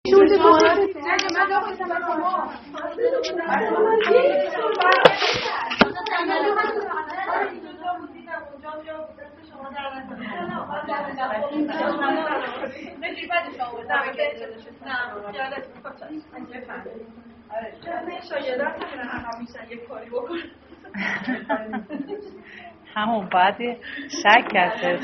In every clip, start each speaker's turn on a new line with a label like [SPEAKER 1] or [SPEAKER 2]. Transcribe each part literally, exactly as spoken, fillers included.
[SPEAKER 1] شورت بخورید
[SPEAKER 2] همون باید شک کرده.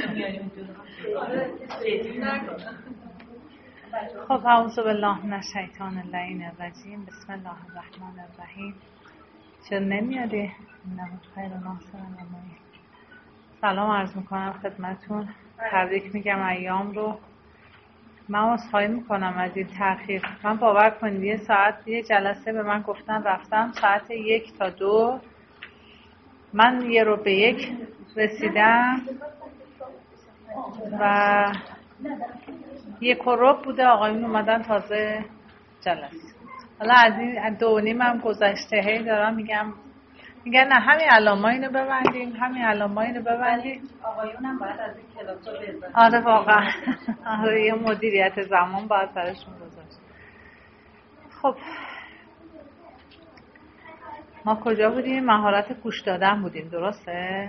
[SPEAKER 2] خب اعوذ بالله من الشیطان اللعین الرجیم. بسم الله الرحمن الرحیم. چرا نمیادی؟ نه خیر ناصر نمایی. سلام عرض میکنم خدمتون. تبریک میگم ایام رو. من عذرخواهی میکنم از این تأخیر. من باور کنید یه ساعت یه جلسه به من گفتن رفتم ساعت یک تا دو، من یه رو به یک رسیدم و یک و ربع بوده آقایون اومدن تازه جلسه. حالا از این دو و نیم هم گذشته، هی دارم میگم میگن نه همین الان ما اینو ببندیم، همین الان ما اینو ببندیم.
[SPEAKER 3] آقایون هم باید از این کلاس رو بزنن.
[SPEAKER 2] آره واقعا آره یه مدیریت زمان باید سرشون گذاشت. خب ما کجا بودیم؟ مهارت گوش دادن بودیم، درسته؟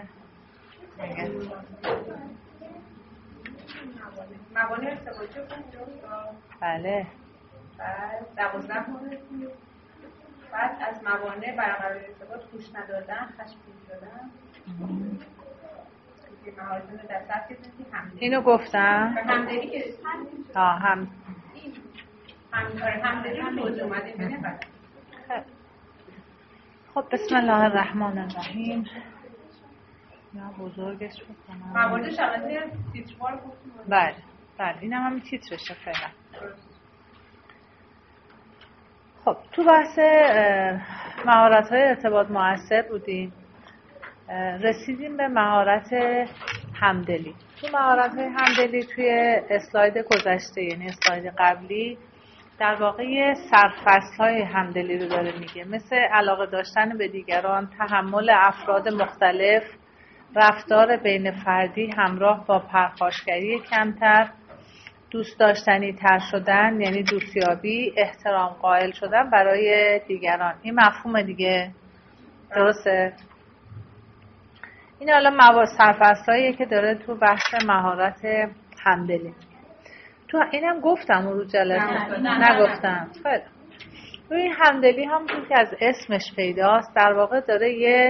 [SPEAKER 3] موانع ارتباطی رو درست.
[SPEAKER 2] بله.
[SPEAKER 3] بعد دوازده مورد بود. بعد از موانع برقرار ارتباط گوش ندادن، خشمگین شدن. مهارتون در سطح زندگی همدلی.
[SPEAKER 2] اینو گفتم؟
[SPEAKER 3] همدلی که
[SPEAKER 2] آه هم
[SPEAKER 3] همدلی هم توضیح اومده بینه بعد.
[SPEAKER 2] خب بسم الله الرحمن الرحیم. یا بزرگش بکنم.
[SPEAKER 3] مواردش البته تیتروار گفتیم.
[SPEAKER 2] بله بله اینم هم تیترشه فعلا. خب تو بحث مهارت‌های ارتباط مؤثر بودیم، رسیدیم به مهارت همدلی. تو مهارت‌های همدلی توی اسلاید گذشته یعنی اسلاید قبلی در واقع یه سرفصل‌های همدلی رو داره میگه، مثل علاقه داشتن به دیگران، تحمل افراد مختلف، رفتار بین فردی همراه با پرخاشگری کمتر، دوست داشتنی تر شدن یعنی دوستیابی، احترام قائل شدن برای دیگران. این مفهوم دیگه، درسته؟ این حالا موارد سرفصل‌هایی که داره تو بحث مهارت همدلی. تو اینم گفتم اون رو جلسه نگفتم. خیلی روی همدلی هم که از اسمش پیداست در واقع داره یه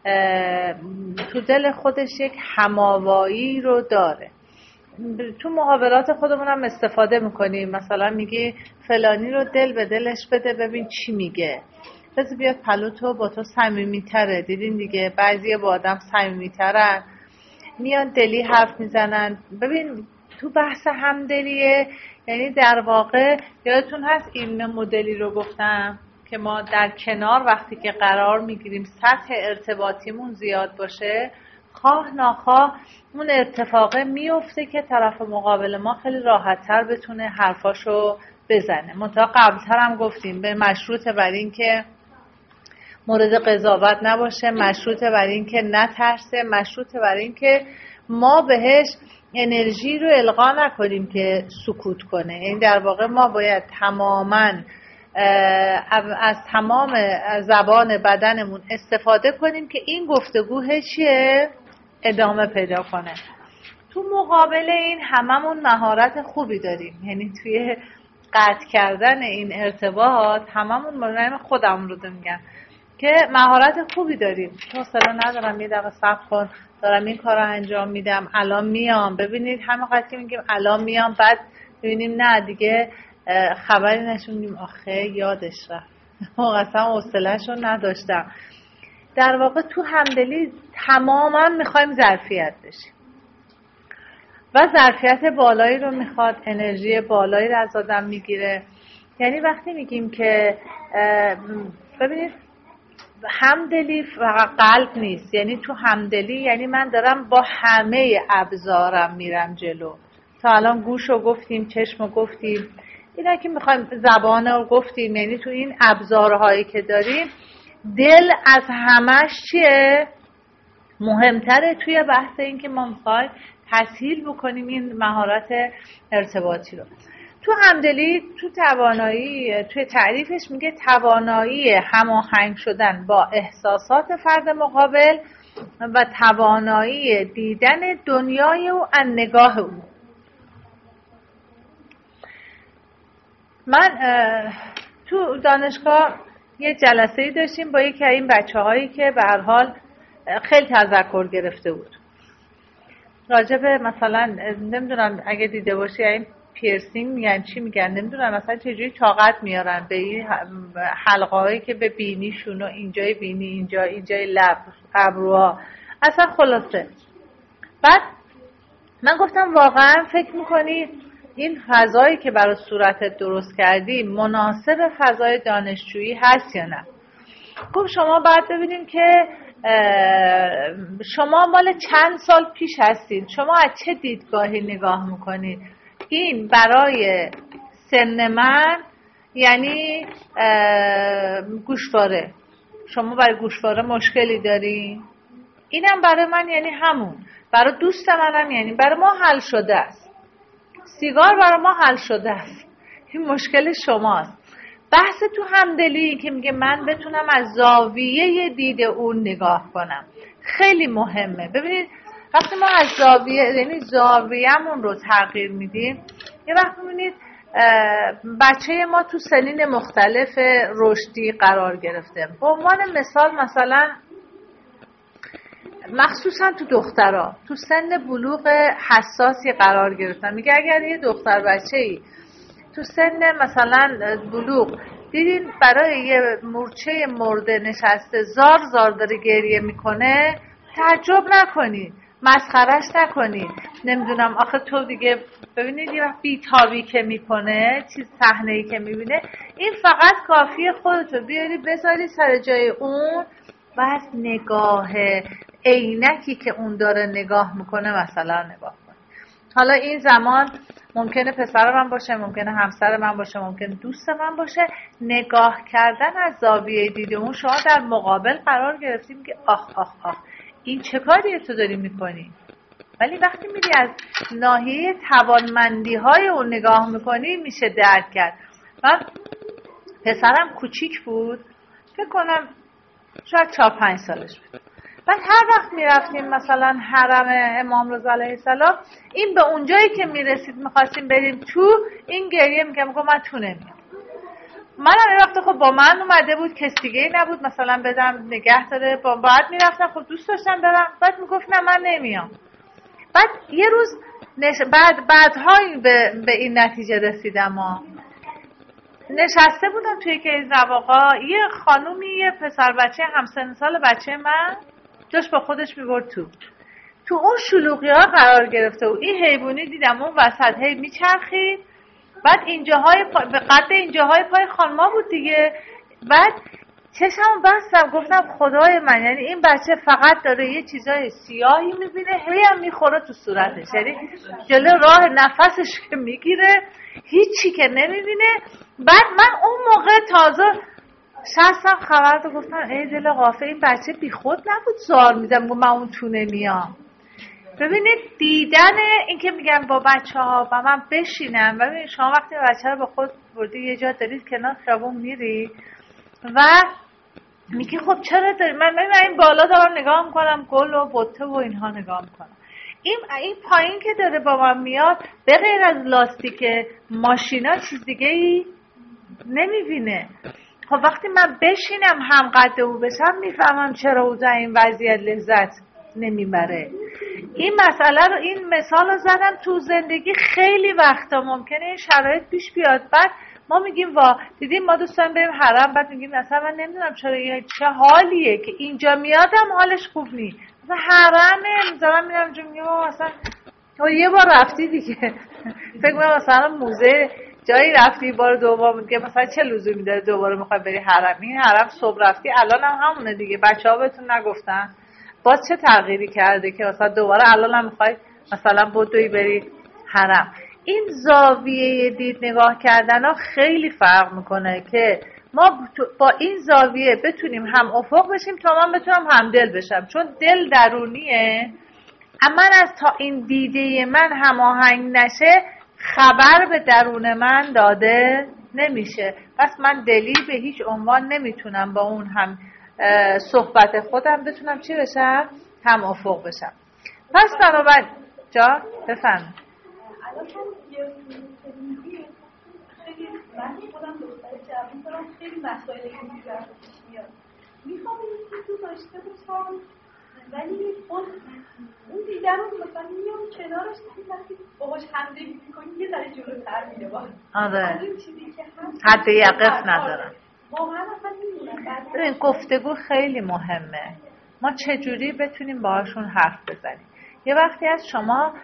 [SPEAKER 2] تو دل خودش یک هماوایی رو داره. تو محاورات خودمون هم استفاده میکنیم، مثلا میگی فلانی رو دل به دلش بده ببین چی میگه، بذار بیاد پلو تو با تو صمیمی‌تره. دیدین دیگه بعضی با آدم صمیمی‌ترن، میان دلی حرف میزنن. ببین تو بحث همدلیه، یعنی در واقع یادتون هست این مدلی رو گفتم که ما در کنار وقتی که قرار میگیریم سطح ارتباطیمون زیاد باشه، خواه ناخواه اون اتفاقه میفته که طرف مقابل ما خیلی راحت‌تر بتونه حرفاشو بزنه. منتها قبل‌تر هم گفتیم به مشروطه بر این که مورد قضاوت نباشه، مشروطه بر این که نترسه، مشروطه بر این که ما بهش انرژی رو القا نکنیم که سکوت کنه. این در واقع ما باید تماماً از تمام زبان بدنمون استفاده کنیم که این گفتگو چیه؟ ادامه پیدا کنه. تو مقابل این هممون مهارت خوبی داریم، یعنی توی قطع کردن این ارتباط هممون مرایم خودمون رو میگم که مهارت خوبی داریم. حوصله ندارم یه دقیقه صبر کن دارم این کار رو انجام میدم الان میام. ببینید همه وقتی که میگیم الان میام بعد ببینیم نه دیگه خبری نشوندیم آخه یادش رفت اصلا حوصله‌شو نداشتم. در واقع تو همدلی تماما میخوایم ظرفیت بشیم و ظرفیت بالایی رو میخواد، انرژی بالایی رو از آدم میگیره. یعنی وقتی میگیم که ببینید همدلی فقط قلب نیست، یعنی تو همدلی یعنی من دارم با همه ابزارم میرم جلو. تا الان گوش رو گفتیم، چشم رو گفتیم، اینا که میخوایم زبان رو گفتیم، یعنی تو این ابزارهایی که داریم دل از همش چیه؟ مهمتره توی بحث این که ما میخوایم تسهیل بکنیم این مهارت ارتباطی رو. تو همدلی تو توانایی توی تعریفش میگه توانایی هماهنگ شدن با احساسات فرد مقابل و توانایی دیدن دنیای او از نگاه او. من تو دانشگاه یه جلسه‌ای داشتیم با یکی از این بچه‌هایی که به هر حال خیلی تذکر گرفته بود. راجع به مثلا نمیدونم اگه دیده باشی این پیرسینگ میگن چی میگن نمیدونم مثلا چجوری طاقت میارن به این حلقه‌هایی که به بینیشون و اینجای بینی اینجا اینجای لب ابروها اصلا خلاصه. بعد من گفتم واقعا فکر میکنی این فضایی که برای صورتت درست کردی مناسب فضای دانشجویی هست یا نه؟ گفت شما باید ببینیم که شما مال چند سال پیش هستید، شما از چه دیدگاهی نگاه میکنید. این برای سن من یعنی گوشواره، شما برای گوشواره مشکلی داری؟ اینم برای من یعنی همون، برای دوست منم یعنی برای ما حل شده است. سیگار برای ما حل شده است، این مشکل شماست. بحث تو همدلی که میگه من بتونم از زاویه دید اون نگاه کنم خیلی مهمه. ببینید وقتی ما از زاویه یعنی زاویه‌مون رو تغییر میدیم، یه وقت میبینید بچه ما تو سنین مختلف رشدی قرار گرفته. به عنوان مثال مثلا مخصوصا تو دخترها تو سن بلوغ حساسی قرار گرفتن. میگه اگر یه دختر بچه‌ای تو سن مثلا بلوغ دیدین برای یه مورچه مرده نشسته زار زار داره گریه میکنه، تعجب نکنید، مسخرش نکنید. نمیدونم آخه تو دیگه ببینید یه وقت بیتابی که میکنه، چیز صحنه‌ای که میبینه، این فقط کافیه خودتو بیاری بذاری سر جای اون و از نگاه عینکی که اون داره نگاه میکنه مثلا نگاه کنی. حالا این زمان ممکنه پسر من باشه، ممکنه همسر من باشه، ممکنه دوست من باشه. نگاه کردن از زاویه دید اون، شما در مقابل قرار گرفتی میگه آخ آخ آخ این چه کاریه تو داری میکنی. ولی وقتی میری از ناحیه توانمندی های اون نگاه میکنی میشه درک کرد. من پسرم کوچیک بود، فکر کنم شاید چهار پنج سالش بود. بعد هر وقت میرفتیم مثلا حرم امام رضا علیه السلام، این به اونجایی که میرسید میخواستیم بریم تو، این گریه میگم میگم من تو نمیام. منم این وقت خب با من اومده بود، کس دیگه ای نبود مثلا بدم نگه داره، با بعد میرفتم خب دوست داشتم برم، بعد میگفت نه من نمیام. بعد یه روز نش... بعد بعدها به... به این نتیجه رسیدم. ما نشسته بودم توی که از رواقا، یه خانومی یه پسر بچه همسن سال بچه من داشت با خودش میبرد تو تو اون شلوغی ها قرار گرفته و این حیوانی دیدم اون وسط هی میچرخید. بعد اینجاهای پا... به قد اینجاهای پای خانما بود دیگه. بعد چشمو بستم گفتم خدای من، یعنی این بچه فقط داره یه چیزای سیاهی میبینه هی هم میخوره تو صورتش، یعنی جلو راه نفسش که میگیره هیچی که نمیبینه. بعد من اون موقع تازه شستم خبر دو گفتم ای دل غافل، این بچه بی خود نبود زار میزم گفت من اون تو نمیام. ببینید دیدن این که میگن با بچه ها با من بشینم، ببینید شما وقتی بچه رو با خود بردی یه جا دارید کنار خیابون میری و میگی خب چرا داری، من من این بالا دارم نگاه میکنم گل و بوته و اینها نگاه میکنم، این این پایین که داره با من میاد به غیر از لاستیک ماشینا چیز دیگه ای نمیبینه. خب وقتی من بشینم هم قد او بشم میفهمم چرا او در این وضعیت لذت نمیبره. این مسئله رو این مثال رو زدم تو زندگی خیلی وقتا ممکنه این شرایط پیش بیاد. بعد ما میگیم وا دیدیم ما دوستان بریم حرم، بعد میگیم مثلا من نمیدونم چرا چه حالیه که اینجا میادم حالش خوب نیست، مثلا حرمه میذارم میرم جو میگم مثلا تو یه بار رفتی دیگه فکر کنم مثلا موزه جایی رفتی بار دوم میگه مثلا چه لزومی داره دوباره میخوای بری حرم. این حرم صبح رفتی الان هم همونه دیگه، بچه‌ها بهتون نگفتن باز چه تغییری کرده که مثلا دوباره الان هم میخوای مثلا بدوی بری حرم. این زاویه دید نگاه کردن ها خیلی فرق میکنه که ما با این زاویه بتونیم هم افق بشیم تا من بتونم هم دل بشم، چون دل درونیه. اما از تا این دیده من هماهنگ نشه خبر به درون من داده نمیشه. پس من دلی به هیچ عنوان نمیتونم با اون هم صحبت خودم بتونم چی بشم؟ هم افق بشم. پس بنابراین جا بفهم
[SPEAKER 1] الان یه خیلی من خودم دختر جوان دارم، خیلی مسائل اینجوری پیش میاد. میخوام این تو داشته باشم ولی اون اون دیدن رو مثلا میام کنارش وقتی باهاش همدلی میکنیم یه ذره جلوتر میره باز.
[SPEAKER 2] آره.
[SPEAKER 1] این چیزی که
[SPEAKER 2] حد یقف ندارم.
[SPEAKER 1] واقعا اصلا نمیدونم.
[SPEAKER 2] ببین گفتگو خیلی مهمه. ما چجوری بتونیم باهاشون حرف بزنیم. یه وقتی از شما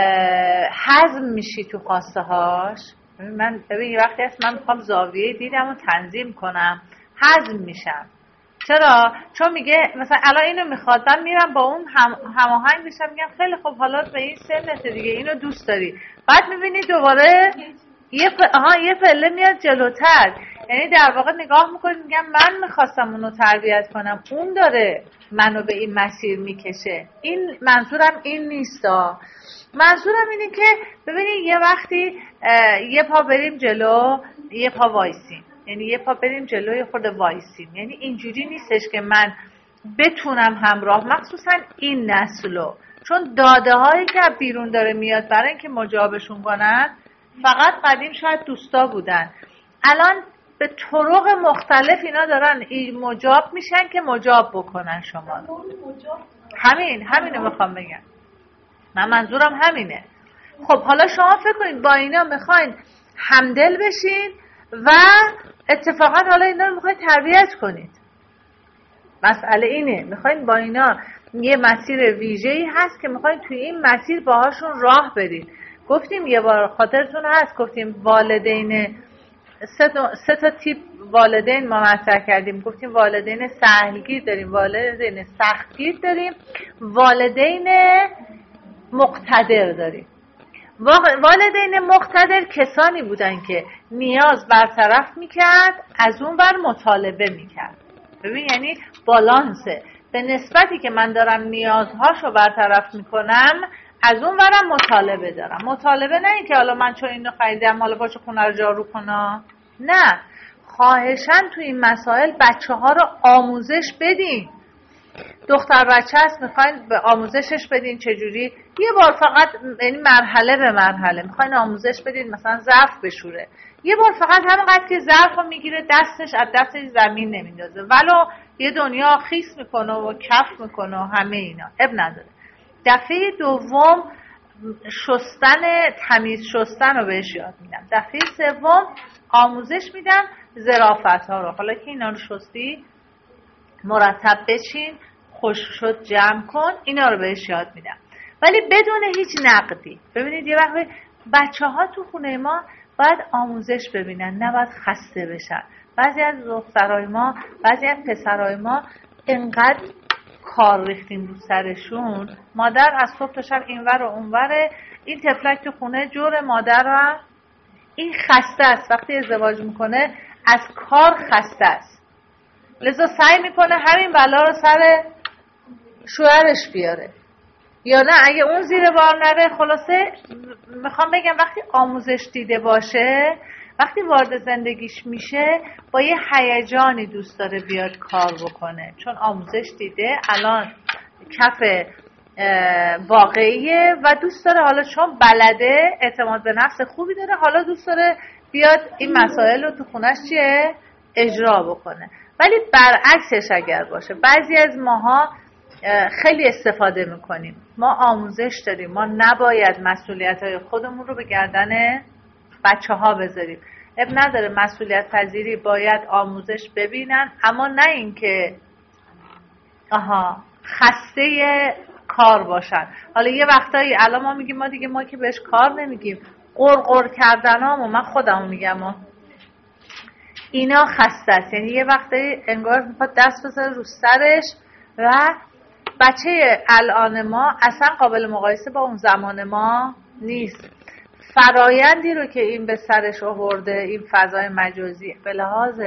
[SPEAKER 2] هضم میشی تو خواسته هاش. من ببین یه وقتی از من میخوام زاویه دیدم و تنظیم کنم هضم میشم. چرا؟ چون میگه مثلا الان اینو میخواد، من میرم با اون هم هماهنگ میشم، میگم خیلی خوب حالا به این سنت دیگه اینو دوست داری. بعد میبینی دوباره یه پ... آها یه پله میاد جلوتر. یعنی در واقع نگاه میکنید میگم من میخواستم اونو تربیت کنم، اون داره منو به این مسیر میکشه. این منظورم این نیستا. منظورم اینه که ببینید یه وقتی یه پا بریم جلو یه پا وایسیم، یعنی یه پا بریم جلو یه خورده وایسیم. یعنی اینجوری نیستش که من بتونم همراه، مخصوصا این نسلو، چون داده هایی که بیرون داره میاد برای اینکه مجابشون کنن فقط قدیم شاید دوستا بودن، الان به طرق مختلف اینا دارن مجاب میشن که مجاب بکنن شما. همین همینو میخوام بگم. من منظورم همینه. خب حالا شما فکر کنید با اینا میخواین همدل بشین و اتفاقا حالا اینا رو میخواین تربیت کنید. مسئله اینه، میخواین با اینا یه مسیر ویژه‌ای هست که میخواین توی این مسیر باهاشون راه برید. گفتیم یه بار خاطرتون هست، گفتیم والدین سه تا, سه تا تیپ والدین ما مطرح کردیم. گفتیم والدین سهلگیر داریم، والدین سختگیر داریم، والدین مقتدر داریم. والدین مقتدر کسانی بودن که نیاز برطرف میکرد، از اون بر مطالبه میکرد. ببین یعنی بالانسه، به نسبتی که من دارم نیازهاشو برطرف میکنم از اون برم مطالبه دارم. مطالبه نه این که حالا من چون اینو خریدم حالا باشه خونه رو جارو کنم، نه، خواهشاً تو این مسائل بچه ها رو آموزش بدین. دختر بچه هست میخواین به آموزشش بدین چجوری، یه بار فقط، یعنی مرحله به مرحله میخواین آموزش بدین مثلا ظرف بشوره، یه بار فقط همینقدر که ظرف رو میگیره دستش از دستش زمین نمیندازه ولو یه دنیا خیس میکنه و کف میکنه و همه اینا، اب نداره. دفعه دوم شستن، تمیز شستن رو بهش یاد میدم. دفعه سوم آموزش میدم ظرافت ها رو. حالا که اینا رو شستی مرتب بچین، خوش شد جمع کن، اینا رو بهش یاد میدم ولی بدون هیچ نقدی. ببینید یه وقت بچه ها تو خونه ما باید آموزش ببینن، نه باید خسته بشن. بعضی از دخترای ما، بعضی از پسرای ما انقدر کار ریختیم رو سرشون، مادر از صبح تا شب اینور و اونوره، این تفلک تو خونه جور مادر رو، این خسته است. وقتی ازدواج میکنه از کار خسته است، لذا سعی میکنه همین بلا رو سر شوهرش بیاره، یا نه اگه اون زیر بار نره. خلاصه میخوام بگم وقتی آموزش دیده باشه، وقتی وارد زندگیش میشه با یه هیجانی دوست داره بیاد کار بکنه، چون آموزش دیده، الان کف واقعیه و دوست داره، حالا چون بلده، اعتماد به نفس خوبی داره، حالا دوست داره بیاد این مسائل رو تو خونش چیه اجرا بکنه. ولی برعکسش اگر باشه، بعضی از ماها خیلی استفاده میکنیم، ما آموزش داریم، ما نباید مسئولیت‌های خودمون رو به گردن بچه ها بذاریم. اب نداره، مسئولیت پذیری باید آموزش ببینن، اما نه این که آها خسته کار باشن. حالا یه وقتایی الان ما میگیم ما دیگه ما که بهش کار نمیگیم، قرقر کردن هامو من خودمو میگم ها. اینا خسته است، یعنی یه وقتایی انگار میخواد دست بذاره رو سرش و بچه الان ما اصلا قابل مقایسه با اون زمان ما نیست. فرایندی رو که این به سرش آورده، این فضای مجازی به لحاظ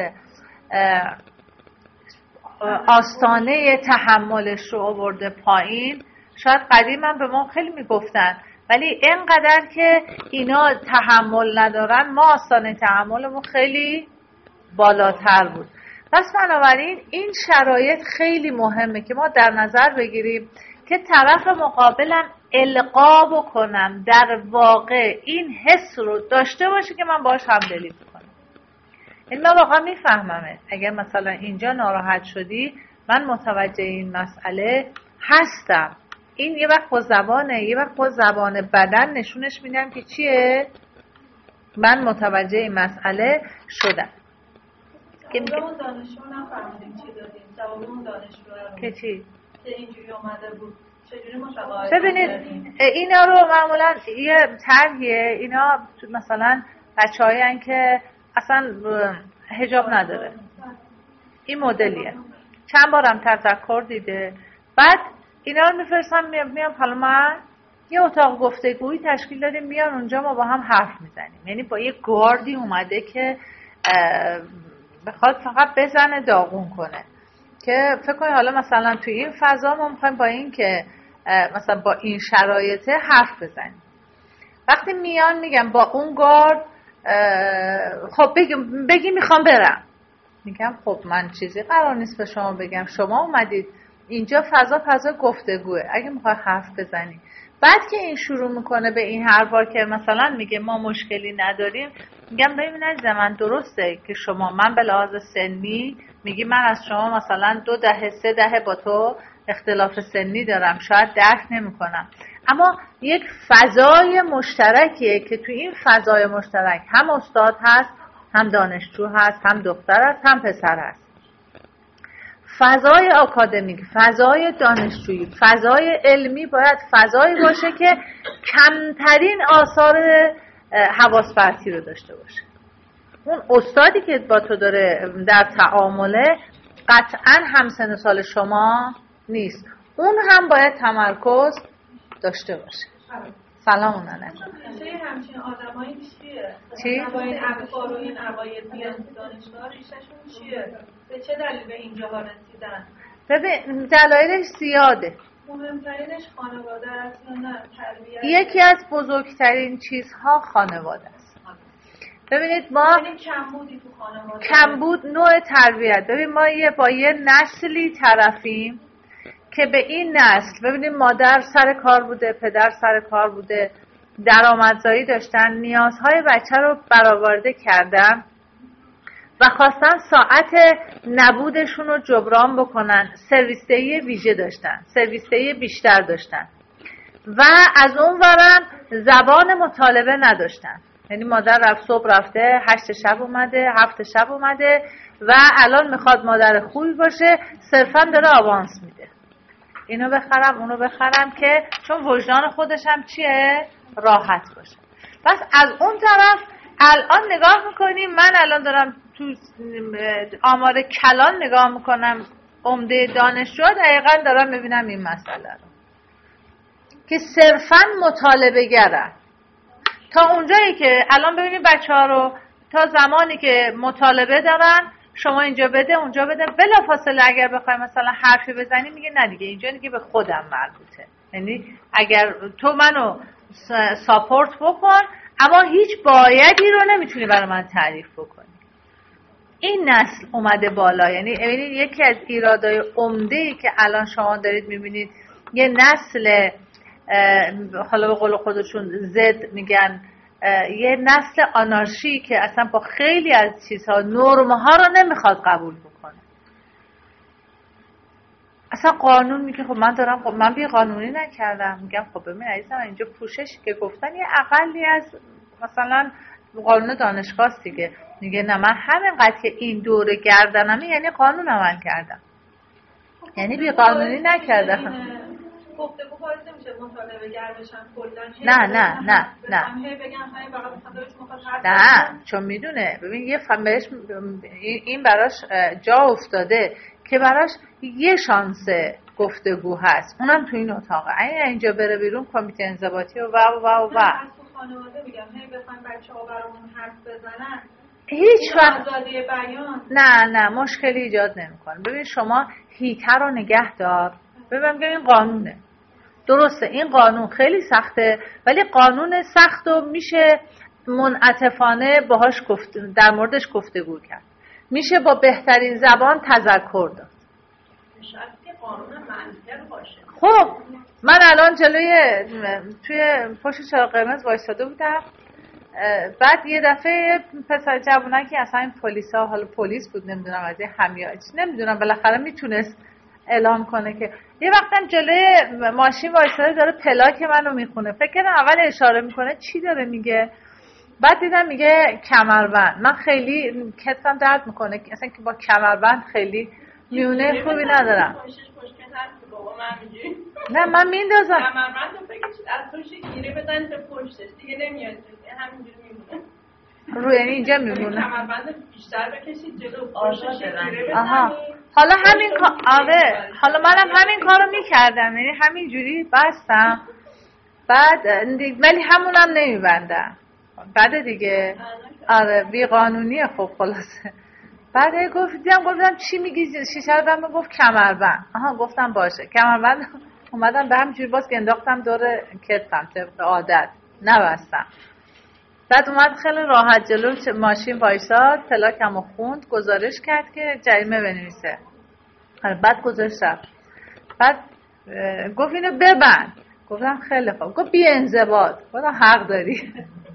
[SPEAKER 2] آستانه تحملش رو آورده پایین. شاید قدیم هم به ما خیلی میگفتن ولی اینقدر که اینا تحمل ندارن ما آستانه تحملمون خیلی بالاتر بود. پس بنابراین این شرایط خیلی مهمه که ما در نظر بگیریم که طرف مقابلم القا بکنم در واقع این حس رو داشته باشه که من باهاش همدلی بکنم. این من واقعا میفهممه. اگر مثلا اینجا ناراحت شدی من متوجه این مسئله هستم. این یه وقت با زبانه، یه وقت با زبان بدن نشونش میدم که چیه؟ من متوجه این مسئله شدم.
[SPEAKER 1] که اون دانشجو نفهمیدیم چی دادیم. جواب اون دانشجو رو
[SPEAKER 2] که چی؟
[SPEAKER 1] که اینجوری اومده بود. چجوری متقاعد
[SPEAKER 2] ببینید اینا رو معمولا یه طرحیه. اینا مثلا بچه‌هایی هستن که اصلا حجاب نداره. این مدلیه. چند بارم تذکر دیده. بعد اینا رو میفرستم میام حالا من یه اتاق گفتگویی تشکیل دادیم میان اونجا ما با هم حرف میزنیم. یعنی با یه گاردی اومده که بخواد فقط بزنه داغون کنه که فکر کنید حالا مثلا توی این فضا ما میخوایم با این که مثلا با این شرایطه حرف بزنیم. وقتی میان میگم با اون گارد خب بگی, بگی میخوام برم، میگم خب من چیزی قرار نیست به شما بگم، شما اومدید اینجا فضا فضا گفتگوه، اگه میخوای حرف بزنی. بعد که این شروع میکنه به این حرفا که مثلا میگه ما مشکلی نداریم، میگم ببین عزیزم من درسته که شما من به لحاظ سنی میگی من از شما مثلا دو دهه سه دهه با تو اختلاف سنی دارم شاید درک نمیکنم، اما یک فضای مشترکیه که تو این فضای مشترک هم استاد هست هم دانشجو هست هم دختر هست هم پسر هست. فضای آکادمیک، فضای دانشجویی، فضای علمی باید فضایی باشه که کمترین آثار حواس پرتی رو داشته باشه. اون استادی که با تو داره در تعامله قطعاً همسن سال شما نیست، اون هم باید تمرکز داشته باشه. سلام اونانه
[SPEAKER 1] چه همچین آدمایی چیه؟
[SPEAKER 2] چی؟
[SPEAKER 1] با این افکار و این عقاید بیان دانشگاه ریششون چیه؟ به چه دلیل به اینجاها رسیدن؟
[SPEAKER 2] ببین دلایلش زیاده.
[SPEAKER 1] مهمترینش خانواده است یا نه تربیت؟
[SPEAKER 2] یکی از بزرگترین چیزها خانواده است. ببینید ما
[SPEAKER 1] یعنی کمبودی تو خانواده،
[SPEAKER 2] کمبود نوع تربیت. ببین ما یه با یه نسلی طرفیم که به این نسل ببینید مادر سر کار بوده، پدر سر کار بوده، درآمدزایی داشتن، نیازهای بچه رو برآورده کردن و خواستن ساعت نبودشون رو جبران بکنن. سرویسدهی ویژه داشتن، سرویسدهی بیشتر داشتن و از اون ورم زبان مطالبه نداشتن. یعنی مادر رفت صبح رفته هشت شب اومده هفت شب اومده و الان میخواد مادر خوبی باشه صرفا داره آوانس میده، اینو بخرم اونو بخرم که چون وجدان خودش هم چیه؟ راحت باشه. پس از اون طرف الان نگاه میکنیم، من الان دارم تو آمار کلان نگاه میکنم عمده دانشجو دقیقا دارم میبینم این مسئله رو که صرفا مطالبه گرن. تا اونجایی که الان ببینید بچه ها رو تا زمانی که مطالبه دارن شما اینجا بده اونجا بده، بلافاصله اگر بخوای مثلا حرفی بزنی میگه نه دیگه اینجا دیگه به خودم مربوطه. یعنی اگر تو منو ساپورت بکن اما هیچ بایدی رو نمیتونی برای من تعریف بکنی. این نسل اومده بالا. یعنی ببینید یکی از ایرادای عمده‌ای که الان شما دارید میبینید یه نسل حالا به قول خودشون زد میگن، یه نسل آنارشی که اصلا با خیلی از چیزها نرم‌ها رو نمیخواد قبول بکنه. اصلا قانون میگه خب من دارم، خب من بی قانونی نکردم. میگم خب ببین عزیزم اینجا پوششی که گفتن یه اقلی از مثلا قانون دانشگاه دیگه. میگه نه من همینقدر که این دوره گردنمه یعنی قانون عمل کردم، یعنی بی قانونی نکردم.
[SPEAKER 1] گفتگو باعث نمیشه مطالبه گر بشن کلا؟
[SPEAKER 2] نه نه نه نه
[SPEAKER 1] همه بگن همه فقط مطالبهش میخواد حرف
[SPEAKER 2] نه، چون میدونه ببین یه فهمش این براش جا افتاده که براش یه شانس گفتگو هست، اونم تو این اتاقه. اگه اینجا بره بیرون کمیته انضباطی و و و و
[SPEAKER 1] از تو خانواده میگم هی بخوان بچه‌ها برامون حرف بزنن
[SPEAKER 2] هیچ وقت
[SPEAKER 1] آزادی بیان
[SPEAKER 2] نه نه مشکلی ایجاد نمیکنه. ببین شما هیتر رو نگه دار، ببین که این قانونه، درسته این قانون خیلی سخته، ولی قانون سخت رو میشه منعطفانه باهاش گفت، در موردش گفتگو کرد، میشه با بهترین زبان تذکر داد.
[SPEAKER 3] شاید که قانون منطق باشه.
[SPEAKER 2] خب من الان جلوی توی پشت چراغ قرمز وایساده بودم، بعد یه دفعه پسر جوونکی اصلا این پلیسا، حالا پلیس بود نمیدونم از این حمیاج نمیدونم بالاخره میتونست اعلام کنه که یه وقتم جلوی ماشین وایساده داره پلاک منو میخونه، فکر کردم اول اشاره میکنه چی داره میگه، بعد دیدم میگه کمربند. من خیلی کتفم درد میکنه اصلا که با کمربند خیلی میونه خوبی ندارم. نه من میندازم
[SPEAKER 3] کمربند رو بگید از توش گیره بزنید به پشتش دیگه نمیاد همینجوری میمونه
[SPEAKER 2] روی یعنی اینجا میمونه.
[SPEAKER 3] کمربند بیشتر بکشید جلو پشتش گیره بزنید.
[SPEAKER 2] آها حالا همین کار آره حالا منم همین کارو میکردم، یعنی همینجوری بستم بعد ولی همونم نمیبندم بعد دیگه آره بی قانونیه. خب خلاصه بعد گفت دیدم گفتم چی میگی شیشه رو بهم گفت کمربند. آها گفتم باشه کمربند. اومدم به همینجوری باز انداختم دور کتفم طبق عادت نبستم. بعد اومد خیلی راحت جلو ماشین وایساد پلاکمو خوند گزارش کرد که جریمه بنویسه. بعد گزارش رفت بعد گفت اینو ببند. گفتم خیلی خوب. گفت بی انضباط. گفتم حق داری.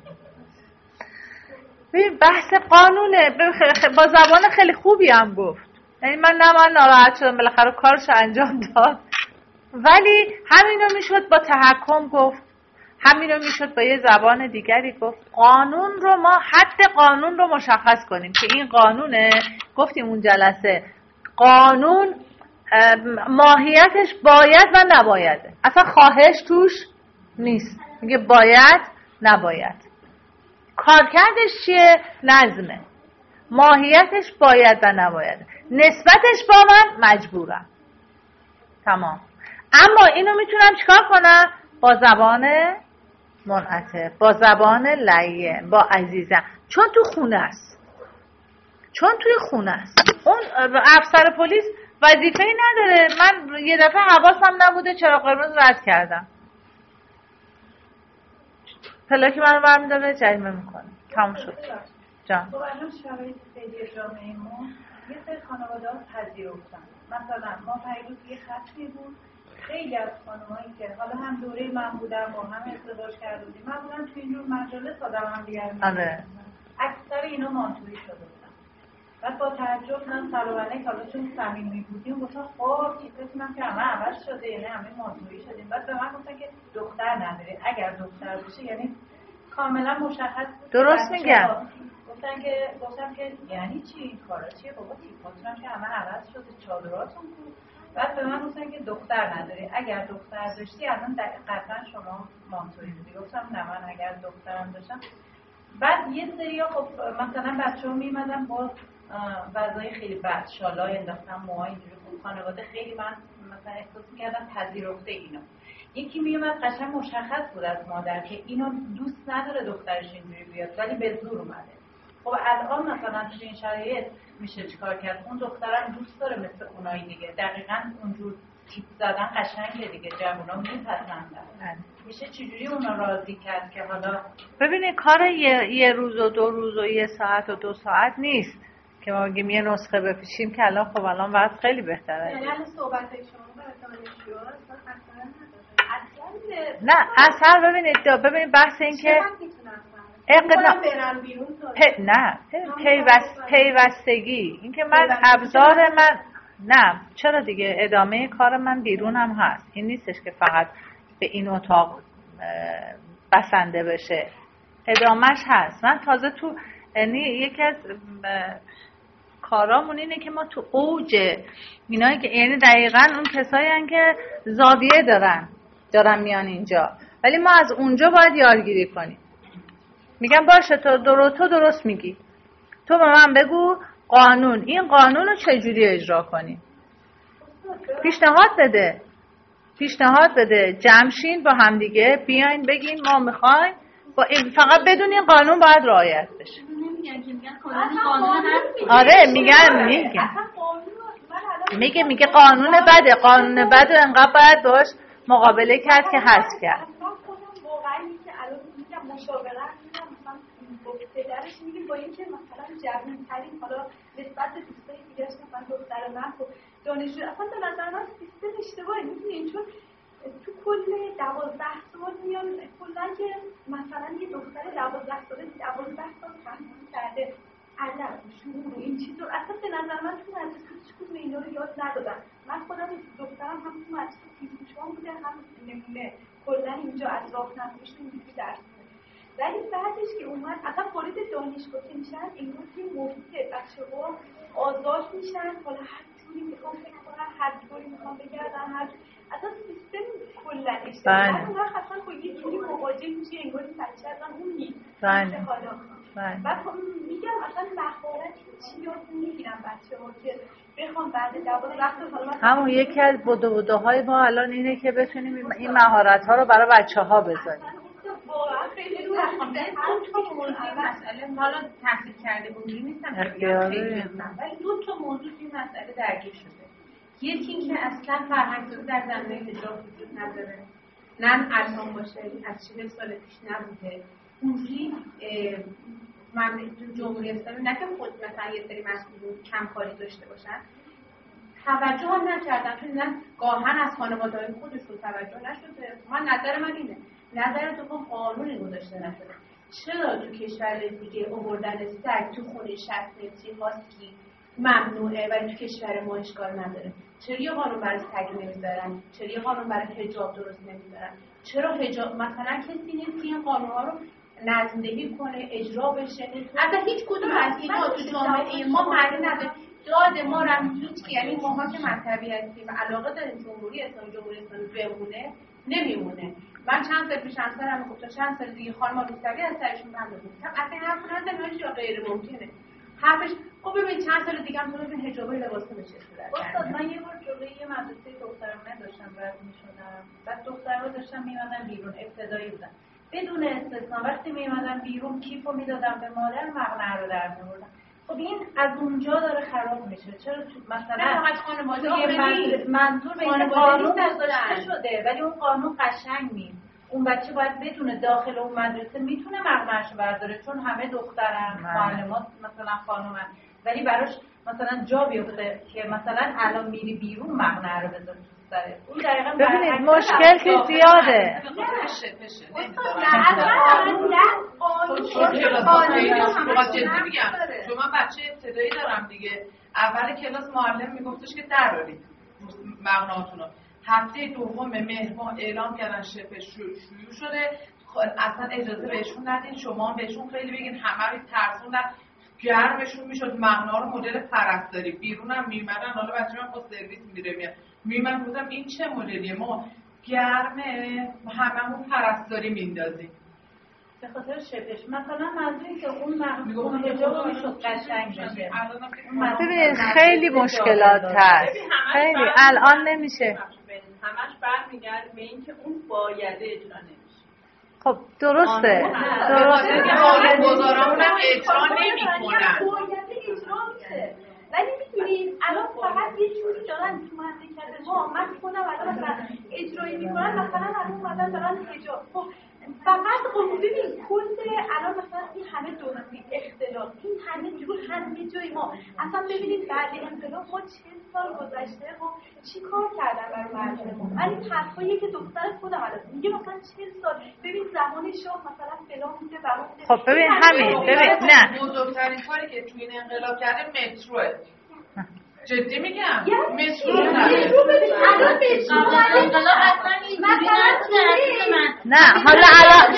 [SPEAKER 2] ببین بحث قانونه با زبان خیلی خوبی هم گفت، یعنی من نه من ناراحت شدم بالاخره کارش انجام داد، ولی همینو میشد با تحکم گفت، همینو میشد با یه زبان دیگری گفت. قانون رو ما حد قانون رو مشخص کنیم که این قانونه. گفتیم اون جلسه قانون ماهیتش باید و نبایده، اصلا خواهش توش نیست، میگه باید نباید. کارکردش چیه؟ نظمه. ماهیتش باید و نباید، نسبتش با من مجبورم. تمام. اما اینو میتونم چیکار کنم؟ با زبان منعطف، با زبان لین، با عزیزم، چون تو خونه است، چون توی خونه است. اون افسر پلیس وظیفه‌ای نداره. من یه دفعه حواسم نبوده چراغ قرمز رد کردم، پلاک منو برمی‌داره جریمه میکنه. تموم شد. جان.
[SPEAKER 1] خب الان شرایط فعلی جامعه‌مون یه سری خانواده‌ها پذیرفتن. مثلا ما پیروز یه خطی بود، خیلی از خانمایی که حالا هم دوره من بودم با هم ازدواج کرده بودیم، من بودم تو اینجور مجالس آدم هم دیگر می‌دیدم. اکثر اینا مانتویی شده بودن. بعد با تعجب من سلامانه که حالا چون صمیمی بودیم گفتم خب چیزتونم که همه عوض شده، یعنی همه مانتویی شدیم. بعد به من گفتن که دختر نداره، اگر دختر بشه یعنی کاملا مشخص بود.
[SPEAKER 2] درست میگم.
[SPEAKER 1] گفتن که گفتم که یعنی چی این کارا چیه بابا، تیپاتون که همه عوض شده، چادراتون بود. بعد به من گفتن که دختر نداری، اگر دختر داشتی الان قطعا شما مانتویی بودی. گفتم نه من اگر دخترم داشتم. بعد یه سریا خب مثلا بچه‌ها میمدن با وضعای خیلی بد، شالای انداختن، موهای اینجوری، خب خانواده خیلی من مثلا احساس می‌کردم پذیرفته اینو. یکی میومد قشنگ مشخص بود از مادر که اینو دوست نداره دخترش اینجوری بیاد ولی به زور اومده. خب الان مثلا تو این شرایط میشه چیکار کرد؟ اون دخترم دوست داره مثل اونایی دیگه، دقیقاً اونجور تیپ زدن قشنگه دیگه، جوونا میپسندن. میشه چجوری اونا راضی کرد که حالا
[SPEAKER 2] ببینید کار یه, یه روز و دو روز و یه ساعت و دو ساعت نیست که ما بگیم یه نسخه بپیشیم که الان خب الان وقت خیلی بهتره.
[SPEAKER 3] یعنی الان صحبت شما برای دانشجوها
[SPEAKER 2] نه اثر ببینید ببینید بحث این که اقدام پ... نه پیوست... پیوستگی این که من ابزار من نه چرا دیگه ادامه کار من بیرون هم هست، این نیستش که فقط به این اتاق بسنده بشه، ادامهش هست. من تازه تو یعنی یکی از کارامون اینه که ما تو اوج اینایی که یعنی دقیقاً اون کسایی هن که زاویه دارن دارن میان اینجا، ولی ما از اونجا باید یادگیری کنیم. میگم باشه تو درست تو درست میگی، تو به من بگو قانون این قانون رو چجوری اجرا کنیم، پیشنهاد بده پیشنهاد بده جمشین با هم دیگه بیاین بگین ما میخوایم با این فقط بدون این قانون باید رعایت بشه. آره میگن میگن میگه میگه قانون بده، قانون بده انقدر باید باش مقابله کرد که حذف کرد.
[SPEAKER 1] واقعا که الان میگم مشاوره میگم مثلا با پدرش میگیم با اینکه مثلا جوان‌ترین حالا نسبت به دوستای دیگه‌اش مثلا دختر من خب دانشجو اصلا به نظر من سیستم اشتباهه. میدونین چون تو کل دوازده سال میان کلا که مثلا یه دختر دوازده ساله دوازده سال تحصیل کرده ادب شعور و این چیزا اصلا به نظر من تو مدرسه هیچ کدوم اینا رو یاد ندادن. من خودم دخترم هم تو مدرسه تیزوچان بوده هم نمونه کلا اینجا از راهنماییش اینجوری درس میده. ولی بعدش که اومد اصلا وارد دانشگاه که میشن انگار که محیط بچه‌ها آزاد میشن حالا هر جوری میخوام فکر کنن هر جوری میخوام بگردن هر اصلا سیستم کلا اشتباهه. اون وقت اصلا با یه جوری مواجه میشه انگار این بچه اصلا اون نیست.
[SPEAKER 2] بله.
[SPEAKER 1] حالا
[SPEAKER 2] بله.
[SPEAKER 1] بعد میگم اصلا مهارت چی یاد میگیرن بچه‌ها که بخوام بعد دوازده سال حالا
[SPEAKER 2] همون یکی از بدو بدوهای ما الان اینه که بتونیم این مهارت‌ها رو برای بچه‌ها بذاریم.
[SPEAKER 1] واقعا خیلی
[SPEAKER 3] دو تا موضوع مسئله حالا تحصیل کرده بودی نیستم
[SPEAKER 2] اختیاری
[SPEAKER 3] ولی دو تا موضوع این مسئله درگیر شده. یکی اینکه اصلا فرهنگ‌سازی در زمینه حجاب وجود نداره. نه الان باشه از چهل سال پیش نبوده. اونجوری من جمهوری اسلامی نه که خود مثلا یه سری مسئولین کمکاری داشته باشن توجه هم نکردن چون نه گاهن از خانواده‌های خودشون توجه نشده. من نظر من اینه نظر دوم قانونی گذاشته نشده. چرا تو کشور دیگه آوردن سگ تو خونه شصت متری هاسکی ممنوعه ولی تو کشور ما اشکال نداره؟ چرا یه قانون برای سگ نمیذارن؟ چرا یه قانون برای حجاب درست نمیذارن؟ چرا حجاب مثلا کسی نیست که این قانون‌ها رو نظم‌دهی کنه اجرا بشه؟ اصلا هیچ کدوم از اینا تو جامعه ما معنی نداره. داد ما رو هیچ یعنی ماها که مذهبی هستیم و علاقه داریم جمهوری اسلامی جمهوری اسلامی بمونه نمیمونه. من چند سال پیش همسرم گفت چند سال دیگه خانم روسری از سرشون بند بزنم اصلا حرف نزنید یا غیر ممکنه. حرفش خب ببین چند سال دیگه هم تو ببین حجابای لباسا به چه صورت.
[SPEAKER 4] استاد من یه بار جلوی یه مدرسه دخترانه داشتم رد می‌شدم. بعد دخترها داشتن میومدن بیرون ابتدایی بودن. بدون استثنا وقتی میومدن بیرون کیفو میدادن به مادر مقنعه رو در می‌آوردن. خب این از اونجا داره خراب میشه. چرا تو مثلا
[SPEAKER 3] نه فقط خانواده
[SPEAKER 4] منظور به این قانون گذاشته شده ولی اون قانون قشنگ نیست. اون بچه باید بدونه داخل اون مدرسه میتونه مقنعه‌شو برداره چون همه دخترن معلمات مثلا خانومن ولی براش مثلا جا بیفته که مثلا الان میری بیرون مقنعه رو بذاری تو سرت. اون دقیقاً
[SPEAKER 2] ببینید مشکل که زیاده.
[SPEAKER 5] چون من بچه ابتدایی دارم دیگه اول کلاس معلم میگفتش که درارید مقنعه‌تونو. هفته دوم مهر ماه اعلام کردن شبه شیوع شده اصلا اجازه بهشون ندین شما بهشون خیلی بگین همه رو ترسوندن گرمشون میشد مقنعه رو مدل پرستاری بیرونم میمدن. حالا بچه من با سرویس میره میاد میمن بودم این چه مدلیه ما گرمه هممون پرستاری میندازیم
[SPEAKER 4] به خاطر شبهش مثلا منظوری که اون مقنعه حجاب میشد قشنگ بشه.
[SPEAKER 2] ببینید خیلی مشکلات هست خیلی الان نمیشه
[SPEAKER 6] همش برمیگرده به اینکه اون باید اجرا نمیشه.
[SPEAKER 2] خب درسته
[SPEAKER 5] درسته که قانون‌گذارامون هم اجرا نمی‌کنن
[SPEAKER 1] باید اجرا میشه ولی می‌دونید الان فقط یه جوری دارن تو مملکت ما من خودم الان مثلا اجرایی می‌کنن مثلا الان اومدن دارن حجاب خب فقط خب ببین کل الان مثلا این همه دورانی اختلاف این همه جور همه جای ما اصلا ببینید بعد انقلاب ما چند سال گذشته خب چی کار کردن برای مردم ما. من این حرفایی که دختر خودم الان میگه مثلا چند سال ببین زمان شاه مثلا فلان بوده بهمان بوده.
[SPEAKER 2] خب ببین همین ببین نه
[SPEAKER 5] بزرگترین کاری که توی این انقلاب کرده متروه. جدی میگم مترو
[SPEAKER 1] الان مترو
[SPEAKER 2] نه حالا الان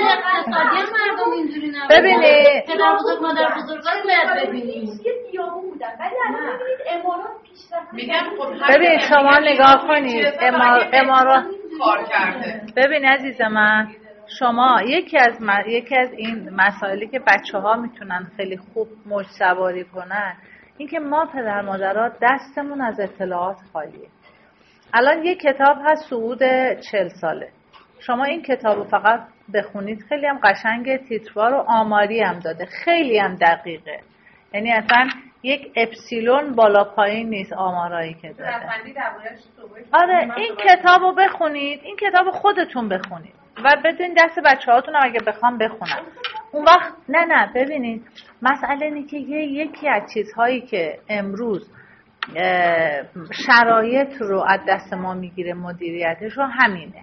[SPEAKER 2] ببینید
[SPEAKER 7] پدر بزرگ مادر بزرگان باید ببینید
[SPEAKER 1] یه بیابون بودن ولی الان ببینید امارات پیشرفت
[SPEAKER 5] میگم خب
[SPEAKER 2] ببین شما نگاه کنید امارات
[SPEAKER 5] کار کرده.
[SPEAKER 2] ببین عزیز من شما یکی از م... یکی از این مسائلی که بچه‌ها میتونن خیلی خوب موج سواری کنن این که ما پدر مادرها دستمون از اطلاعات خالیه. الان یک کتاب هست صعود چهل ساله شما این کتاب رو فقط بخونید خیلی هم قشنگ تیتروار و آماری هم داده خیلی هم دقیقه یعنی اصلا یک اپسیلون بالا پایین نیست آمارایی که داره. آره این کتاب رو بخونید، این کتاب خودتون بخونید و بدون دست بچه هاتون هم اگه بخوام بخونن. اون وقت نه نه ببینید مسئله اینه که یکی از چیزهایی که امروز شرایط رو از دست ما میگیره مدیریتش رو همینه،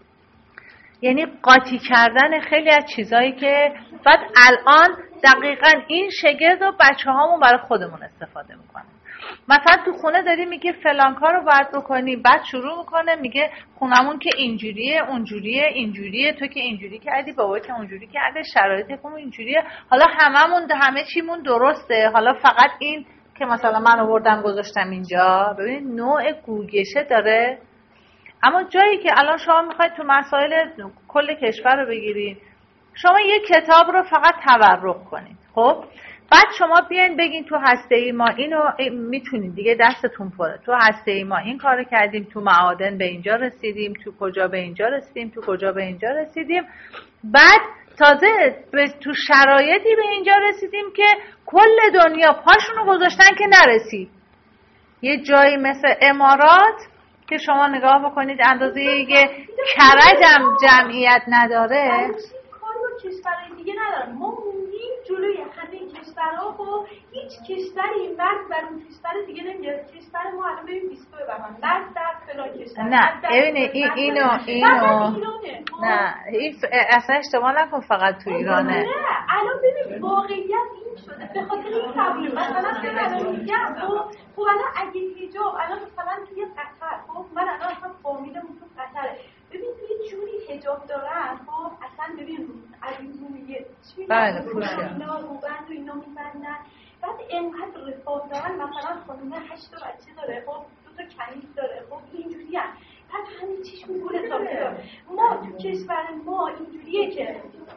[SPEAKER 2] یعنی قاطی کردن خیلی از چیزهایی که بعد الان دقیقاً این شگرد و بچه هامون برای خودمون استفاده میکنه. مثلا تو خونه داری میگه فلان کار رو باید بکنی، بعد شروع میکنه میگه خونمون که اینجوریه اونجوریه اینجوریه، تو که اینجوری کردی، بابا که اونجوری کرده، شرایطمون اینجوریه، حالا هممون همه چیمون درسته، حالا فقط این که مثلا من آوردم گذاشتم اینجا. ببینید نوع گوگشه داره. اما جایی که الان شما میخواید تو مسائل کل کشور رو بگیرید، شما یه کتاب رو فقط تورق کنید، خب بعد شما بیاین بگین تو هسته ای ما اینو میتونید دیگه، دستتون پره، تو هسته ای ما این کارو کردیم، تو معادن به اینجا رسیدیم، تو کجا به اینجا رسیدیم، تو کجا به اینجا رسیدیم، بعد تازه تو شرایطی به اینجا رسیدیم که کل دنیا پاشونو گذاشتن که نرسید. یه جایی مثل امارات که شما نگاه بکنید اندازه یه کرجم جمعیت نداره،
[SPEAKER 1] کاری با کشورهای دیگه ندارم. ما موندیم جلوی همه کشورها و هیچ کشوری مرد بر اون کشور دیگه نمیاد. کشور ما الان ببین بیست و دو بهمان مرد در فلان کشور.
[SPEAKER 2] نه ببینید این اینو اینو نه این اصلا اشتباه نکن فقط تو ایرانه.
[SPEAKER 1] نه الان ببین واقعیت این شده به خاطر این قبول. مثلا من میگم خب الان اگه حجاب الان مثلا توی قطر، خب من الان اصلا فامیلم تو قطره، ببین توی جوری حجاب دارن، خب اصلا ببین از این رویه چی
[SPEAKER 2] بله پوشه
[SPEAKER 1] اینا روبند و اینا میبندن، بعد اینقدر رفاه دارن. مثلا خانومه هشت تا بچه داره، خب دو تا کنیز داره، خب اینجوری هم بعد همه چیش میگونه تابه داره. ما تو کشور ما اینجوریه که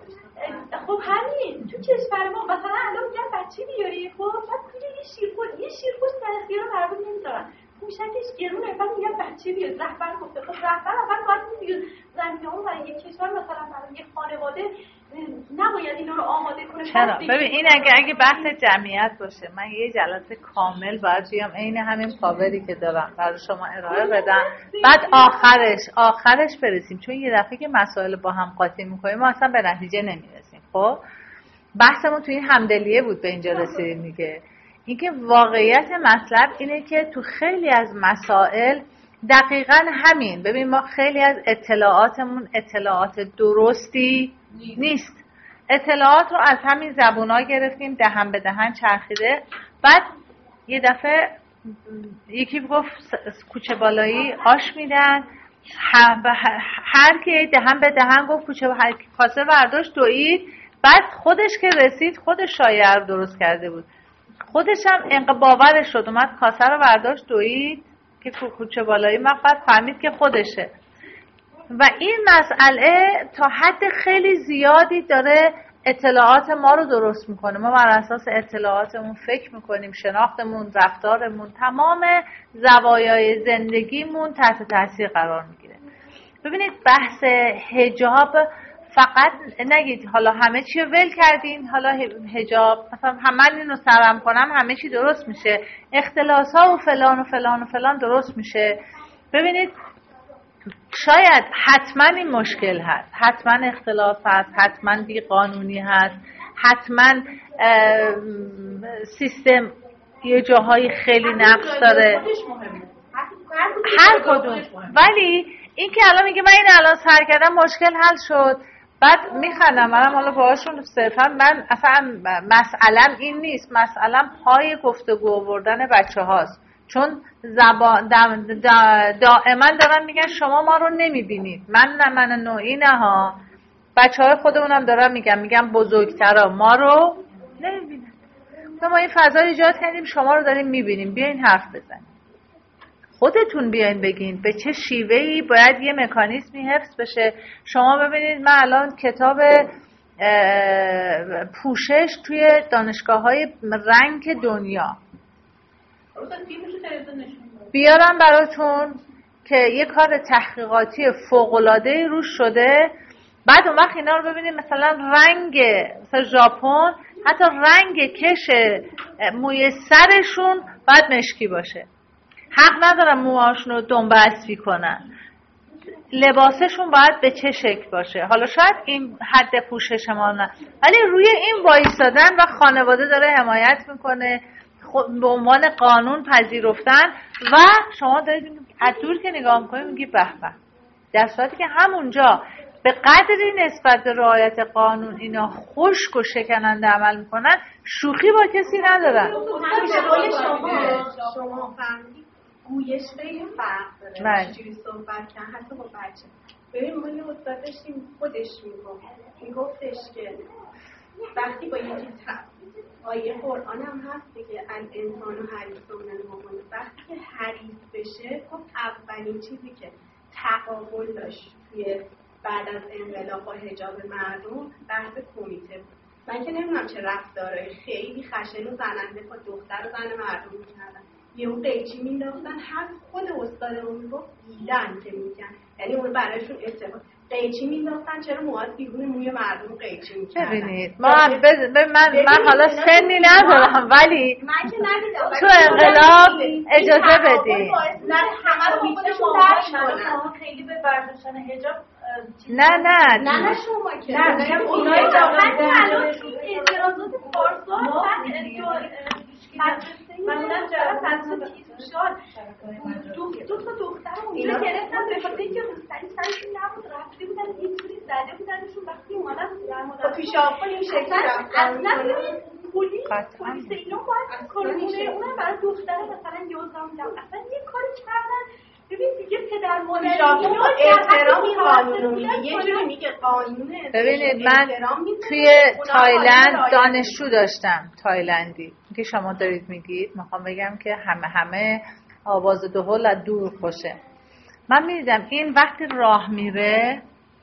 [SPEAKER 1] خب همین تو کشور ما مثلا الان میگن بچه بیاری، خب بعد پول یه شیرخور یه شیرخور در اختیار مردم نمیذارن، پوشکش گرونه، بعد میگن بچه بیار. رهبر گفته خب رهبر اول باید میگه زمینه اون برای یک کشور مثلا برای یک خانواده نباید اینا رو آماده کنه.
[SPEAKER 2] چرا؟ ببین این اگه اگه بحث جمعیت باشه من یه جلسه کامل باید بیام عین همین پاوری که دارم برای شما ارائه بدم، بعد آخرش آخرش برسیم، چون یه دفعه که مسائل با هم قاطی میکنیم ما اصلا به نتیجه نمیرسیم. خب بحثمون تو این همدلیه بود به اینجا رسیدیم دیگه. اینکه واقعیت مطلب اینه که تو خیلی از مسائل دقیقاً همین. ببین ما خیلی از اطلاعاتمون اطلاعات درستی نیست. اطلاعات رو از همین زبونا گرفتیم، دهن به دهن چرخیده. بعد یه دفعه یکی گفت کوچه بالایی آش میدن، هر کی دهن به دهن گفت کوچه کاسه برداشت دوید، بعد خودش که رسید خودش شایعه رو درست کرده بود، خودش هم انقدر باورش شد اومد کاسه رو برداشت دوید که کوچه بالایی مقبت فهمید که خودشه. و این مسئله تا حد خیلی زیادی داره اطلاعات ما رو درست میکنه. ما بر اساس اطلاعاتمون فکر میکنیم، شناختمون، رفتارمون، تمام زوایای زندگیمون تحت تاثیر قرار میگیره. ببینید بحث حجاب فقط نگید حالا همه چی رو ول کردین، حالا حجاب مثلا من اینو سرم کنم همه چی درست میشه، اختلاس ها و فلان و فلان و فلان درست میشه. ببینید شاید حتما این مشکل هست، حتما اختلاف هست، حتما بیقانونی هست، حتما سیستم یه جاهای خیلی نقص داره، هر کدوم. ولی این که الان میگه من این الان سر کردم مشکل حل شد، بعد میخندم منم حالا باهاشون صرفا من اصلا مسئلم این نیست، مسئلم پای گفتگو آوردن بچه هاست. چون زبان دائما دارن میگن شما ما رو نمیبینید. من نه من نوعی نه ها، بچه های خودمونم دارن میگن میگن بزرگترا ما رو نمیبینن. ما این فضا ایجاد کردیم شما رو داریم میبینیم، بیاین حرف بزنیم، خودتون بیاین بگین به چه شیوهی باید یه مکانیزمی حفظ بشه. شما ببینید من الان کتاب پوشش توی دانشگاه‌های رنگ دنیا بیارم براتون که یه کار تحقیقاتی فوق‌العاده‌ای روش شده. بعد اون وقت اینا رو ببینید مثلا رنگ مثلا ژاپن حتی رنگ کش موی سرشون باید مشکی باشه. حق ندارن موهاشون رو دنبه اسبی کنن. لباسشون باید به چه شکل باشه. حالا شاید این حد پوشش ما نه، ولی روی این وایسادن و خانواده داره حمایت میکنه، به عنوان قانون پذیرفتن و شما دارید از دور که نگاه میکنید میگی به به، در صورتی که همونجا به قدری نسبت به رعایت قانون اینا خشک و شکننده عمل میکنن، شوخی با کسی ندارن.
[SPEAKER 1] شما شما فهمیدید گویش خیلی فرق داره. چجوری صحبت کردن حتی با بچه. ببین ما یه استاد داشتیم خودش میگفت میگفتش که وقتی با یه چیز آیه قرآن هم هست که الانسان و حریص من المؤمن، وقتی که حریص بشه خب اولین چیزی که تقابل داشت توی بعد از انقلاب و حجاب مردم بحث کمیته بود. من که نمیدونم چه رفتارهای خیلی خشن و زننده با دختر و زن مردم میکردن. یه اون قیچی مینداختن، هر خود استادمون میگفت دیدن که میکن، یعنی اون برایشون استفاده قیچی مینداختن، چرا مواد بیرون موی مردم قیچی میکردن.
[SPEAKER 2] ببینید ما من من, من حالا سنی ندارم ولی
[SPEAKER 1] من که ندیدم
[SPEAKER 2] تو انقلاب اجازه بدید
[SPEAKER 1] نه همه رو خودشون درک کنن.
[SPEAKER 4] خیلی به برداشتن حجاب
[SPEAKER 2] نه نه
[SPEAKER 1] نه نه شما که
[SPEAKER 4] نه
[SPEAKER 1] نه
[SPEAKER 4] اونایی که
[SPEAKER 1] الان اعتراضات پارسال
[SPEAKER 3] معمولا جرا فصل تیزوشان دو دو تا دختر اونجا گرفتن به خاطر اینکه روستری سرشون نبود، رفته بودن یه جوری زده بودنشون وقتی اومدن در مدت
[SPEAKER 1] پیش آقا این شکل
[SPEAKER 3] اصلا پلیس پلیس اینا باید کارونه اونم برای دختر مثلا یازده میدن اصلا یه کاری کردن. ببین دیگه پدر مادر
[SPEAKER 1] احترامی قانون میگه، یه جوری میگه قانونه.
[SPEAKER 2] ببینید من توی تایلند دانشجو داشتم، تایلندی که شما دارید میگید، میخوام بگم که همه همه آواز دهل از دور خوشه. من میدیدم این وقتی راه میره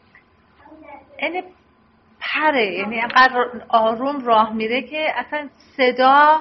[SPEAKER 2] این پره، یعنی انقدر آروم راه میره که اصلا صدا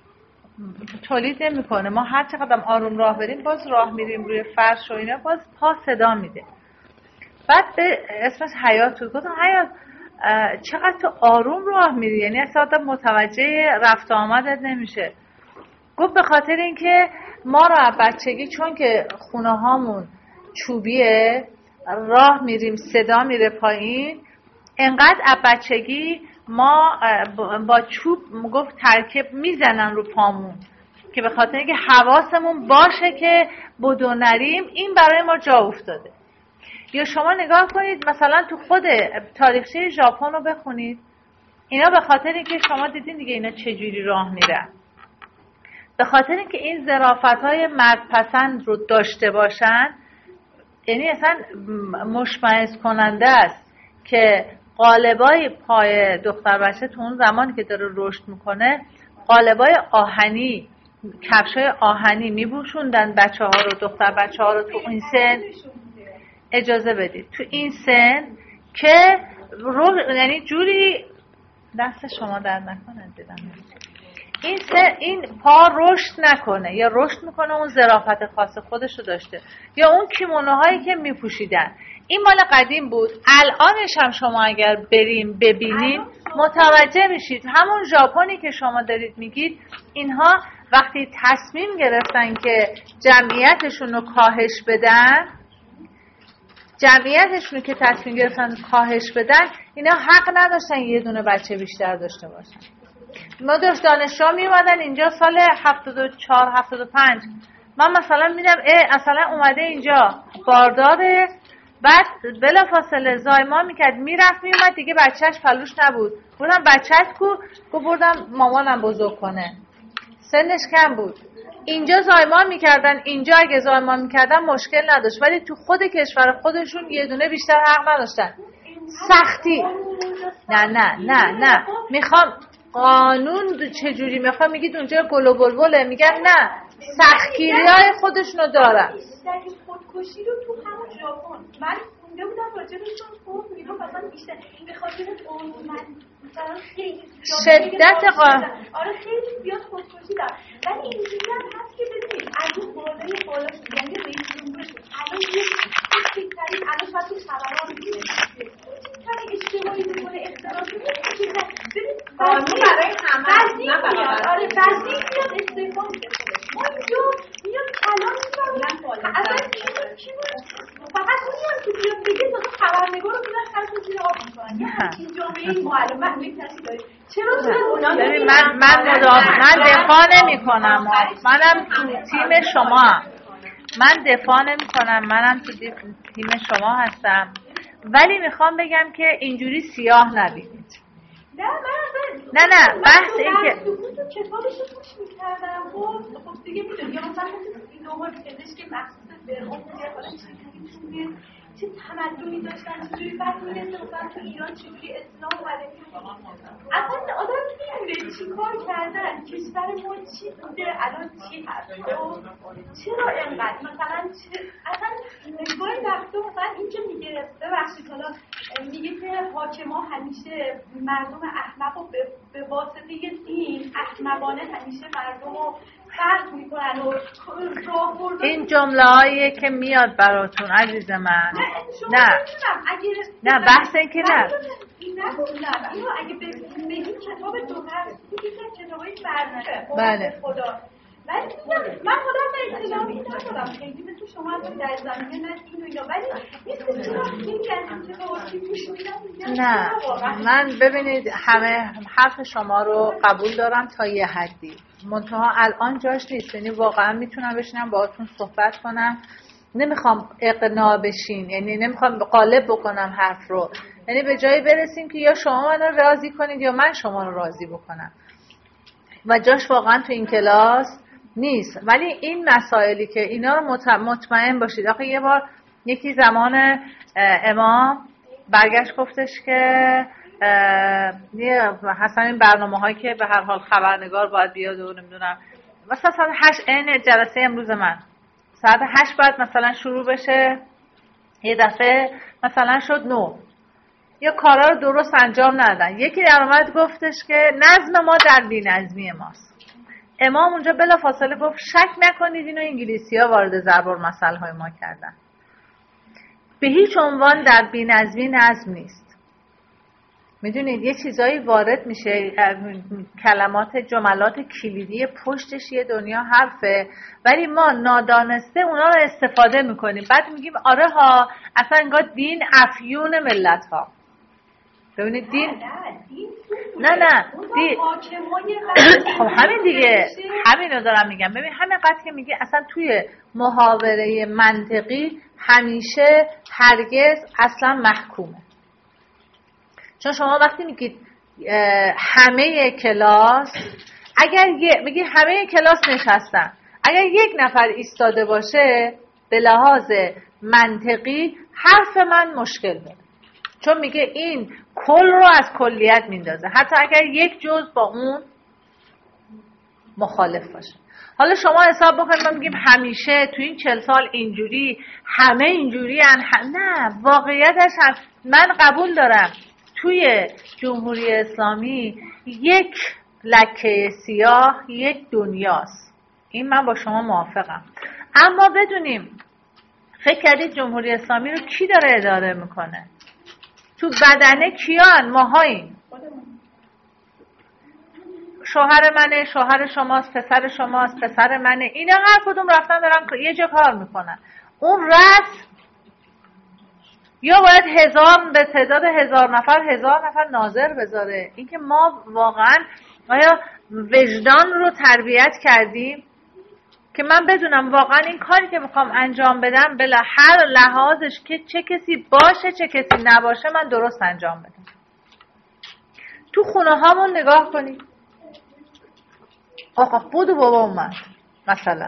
[SPEAKER 2] تولید نمیکنه. ما هر چقدر آروم راه بریم باز راه میریم روی فرش و اینا باز پا صدا میده. بعد به اسمش حیات تو گفتم حیات چقدر تو آروم راه میری، یعنی اصلا آدم متوجه رفت آمدت نمیشه. گفت به خاطر اینکه ما رو از بچگی چون که خونه هامون چوبیه راه میریم صدا میره پایین، انقدر از بچگی ما با چوب گفت ترکیب میزنن رو پامون که به خاطر اینکه حواسمون باشه که بدو نریم. این برای ما جا افتاده. یا شما نگاه کنید مثلا تو خود تاریخچه ژاپن رو بخونید، اینا به خاطر اینکه شما دیدین دیگه اینا چجوری راه میرن، به خاطر اینکه این ظرافت‌های مرد پسند رو داشته باشن، یعنی اصلا مشمئز کننده است که قالبای پای دختر بچه تو اون زمانی که داره رشد میکنه قالبای آهنی، کفشای آهنی میپوشوندن بچه ها رو، دختر بچه ها رو تو این سن. اجازه بدید تو این سن که رو یعنی جوری دست شما در نکنه دیدم این سن این پا رشد نکنه یا رشد میکنه اون ظرافت خاص خودش رو داشته، یا اون کیمونوهایی که میپوشیدن این مال قدیم بود. الانش هم شما اگر بریم ببینیم متوجه میشید همون ژاپنی که شما دارید میگید، اینها وقتی تصمیم گرفتن که جمعیتشون رو کاهش بدن، جمعیتشون که تصمیم گرفتن کاهش بدن، اینا حق نداشتن یه دونه بچه بیشتر داشته باشن. ما داشت دانشجو می اومدن اینجا سال هفتاد و چهار هفتاد و پنج، من مثلا میدم اه اصلا اومده اینجا بارداره، بعد بلا فاصله زایمان میکرد میرفت میومد دیگه بچهش پلوش نبود. بودم بچهت کو؟ گفت بردم مامانم بزرگ کنه، سنش کم بود. اینجا زایمان میکردن، اینجا اگه زایمان میکردن مشکل نداشت، ولی تو خود کشور خودشون یه دونه بیشتر حق نداشتن. سختی نه نه نه نه میخوام قانون چجوری میخوام میگید اونجا گل و بلبله، میگن نه سختگیری های خودشونو دارن.
[SPEAKER 3] خودکشی رو تو همون ژاپن من خونده بودم راجبشون، خوب میگم مثلا بیشتر به خاطر اون من مثلا خیلی
[SPEAKER 2] شدت قانون
[SPEAKER 3] آره خیلی زیاد خودکشی دارن، ولی اینجوری هم هست که ببینید از اون بالای بالا شد، یعنی رئیس جمهور شد الان یه فکرترین الان شاید تو خبرها میگیره کاری اشتباهی میکنه اختلاف میکنه. ببینید قانون برای
[SPEAKER 1] این معلم من کسی داری چرا چرا
[SPEAKER 2] ببین من من مدافع من دفاع نمی‌کنم منم تو تیم شما من دفاع نمی‌کنم منم تو تیم شما هستم ولی میخوام بگم که اینجوری سیاه نبینید.
[SPEAKER 1] نه من
[SPEAKER 2] نه نه بحث این که
[SPEAKER 1] تو کتابش رو گوش می‌کردم خب خب دیگه می‌دونی یا مثلا این نوع پزشک مخصوص به اون حالا چه چه تمدنی داشتن چجوری بعد میرسه مثلا تو ایران چجوری اسلام اومده اصلا آدم می‌دونه چی کار کردن کشور ما چی بوده الان چی هست چرا اینقدر مثلا چه اصلا گاهی وقتا مثلا اینجا میگه ببخشید حالا میگه که حاکما همیشه مردم احمق رو به, به واسطه یه دین احمقانه همیشه مردم رو فرق میکنن و راه
[SPEAKER 2] این جمله هاییه که میاد براتون عزیز من. نه نه بحث این که نه
[SPEAKER 1] نگفتم اینو اگه بگیم کتاب دو هست میگه کتابای برنامه
[SPEAKER 2] بله
[SPEAKER 1] خدا ولی میگم من خودم به اطلاعی ندارم خیلی به تو شما در زمینه نه اینو یا ولی نیست چرا خیلی از این کتابا که گوش میدم
[SPEAKER 2] نه من ببینید همه حرف شما رو قبول دارم تا یه حدی منتها الان جاش نیست یعنی واقعا میتونم بشینم باهاتون صحبت کنم نمیخوام اقناع بشین یعنی نمیخوام قالب بکنم حرف رو یعنی به جایی برسیم که یا شما منو راضی کنید یا من شما رو راضی بکنم و جاش واقعا تو این کلاس نیست ولی این مسائلی که اینا رو مطمئن باشید آخه یه بار یکی زمان امام برگشت گفتش که حسن این برنامه هایی که به هر حال خبرنگار باید بیاد و نمیدونم مثلا ساعت هشت این جلسه امروز من ساعت هشت باید مثلا شروع بشه یه دفعه مثلا شد نو یا کارا رو درست انجام ندادن یکی در اومد گفتش که نظم ما در بی‌نظمی ماست امام اونجا بلا فاصله گفت شک نکنید اینو انگلیسی ها وارد ضرب المثل های ما کردن به هیچ عنوان در بی‌نظمی نظم نیست میدونید یه چیزایی وارد میشه کلمات جملات کلیدی پشتش یه دنیا حرفه ولی ما نادانسته اونا رو استفاده میکنیم بعد میگیم آره ها اصلا انگار دین افیون ملت ها ببینید دین نه نه دین خب همین دیگه همین رو دارم میگم ببین همین قدر که میگه اصلا توی محاوره منطقی همیشه هرگز اصلا محکومه چون شما وقتی میگید همه کلاس اگر میگی همه کلاس نشستن اگر یک نفر ایستاده باشه به لحاظ منطقی حرف من مشکل داره چون میگه این کل رو از کلیت میندازه حتی اگر یک جزء با اون مخالف باشه حالا شما حساب بکنید ما میگیم همیشه تو این چهل سال اینجوری همه اینجوری هم نه واقعیتش هم من قبول دارم توی جمهوری اسلامی یک لکه سیاه یک دنیاست این من با شما موافقم اما بدونیم فکر کردید جمهوری اسلامی رو کی داره اداره میکنه تو بدنه کیان ماهاییم شوهر منه شوهر شماست پسر شماست پسر منه اینا هر کدوم رفتن دارن یه جا کار میکنن اون رأس یا باید هزار به تعداد هزار نفر هزار نفر ناظر بذاره اینکه ما واقعا آیا وجدان رو تربیت کردیم که من بدونم واقعا این کاری که میخوام انجام بدم بلا هر لحاظش که چه کسی باشه چه کسی نباشه من درست انجام بدم تو خونه هامون نگاه کنید آقا بودو بابا اومد مثلا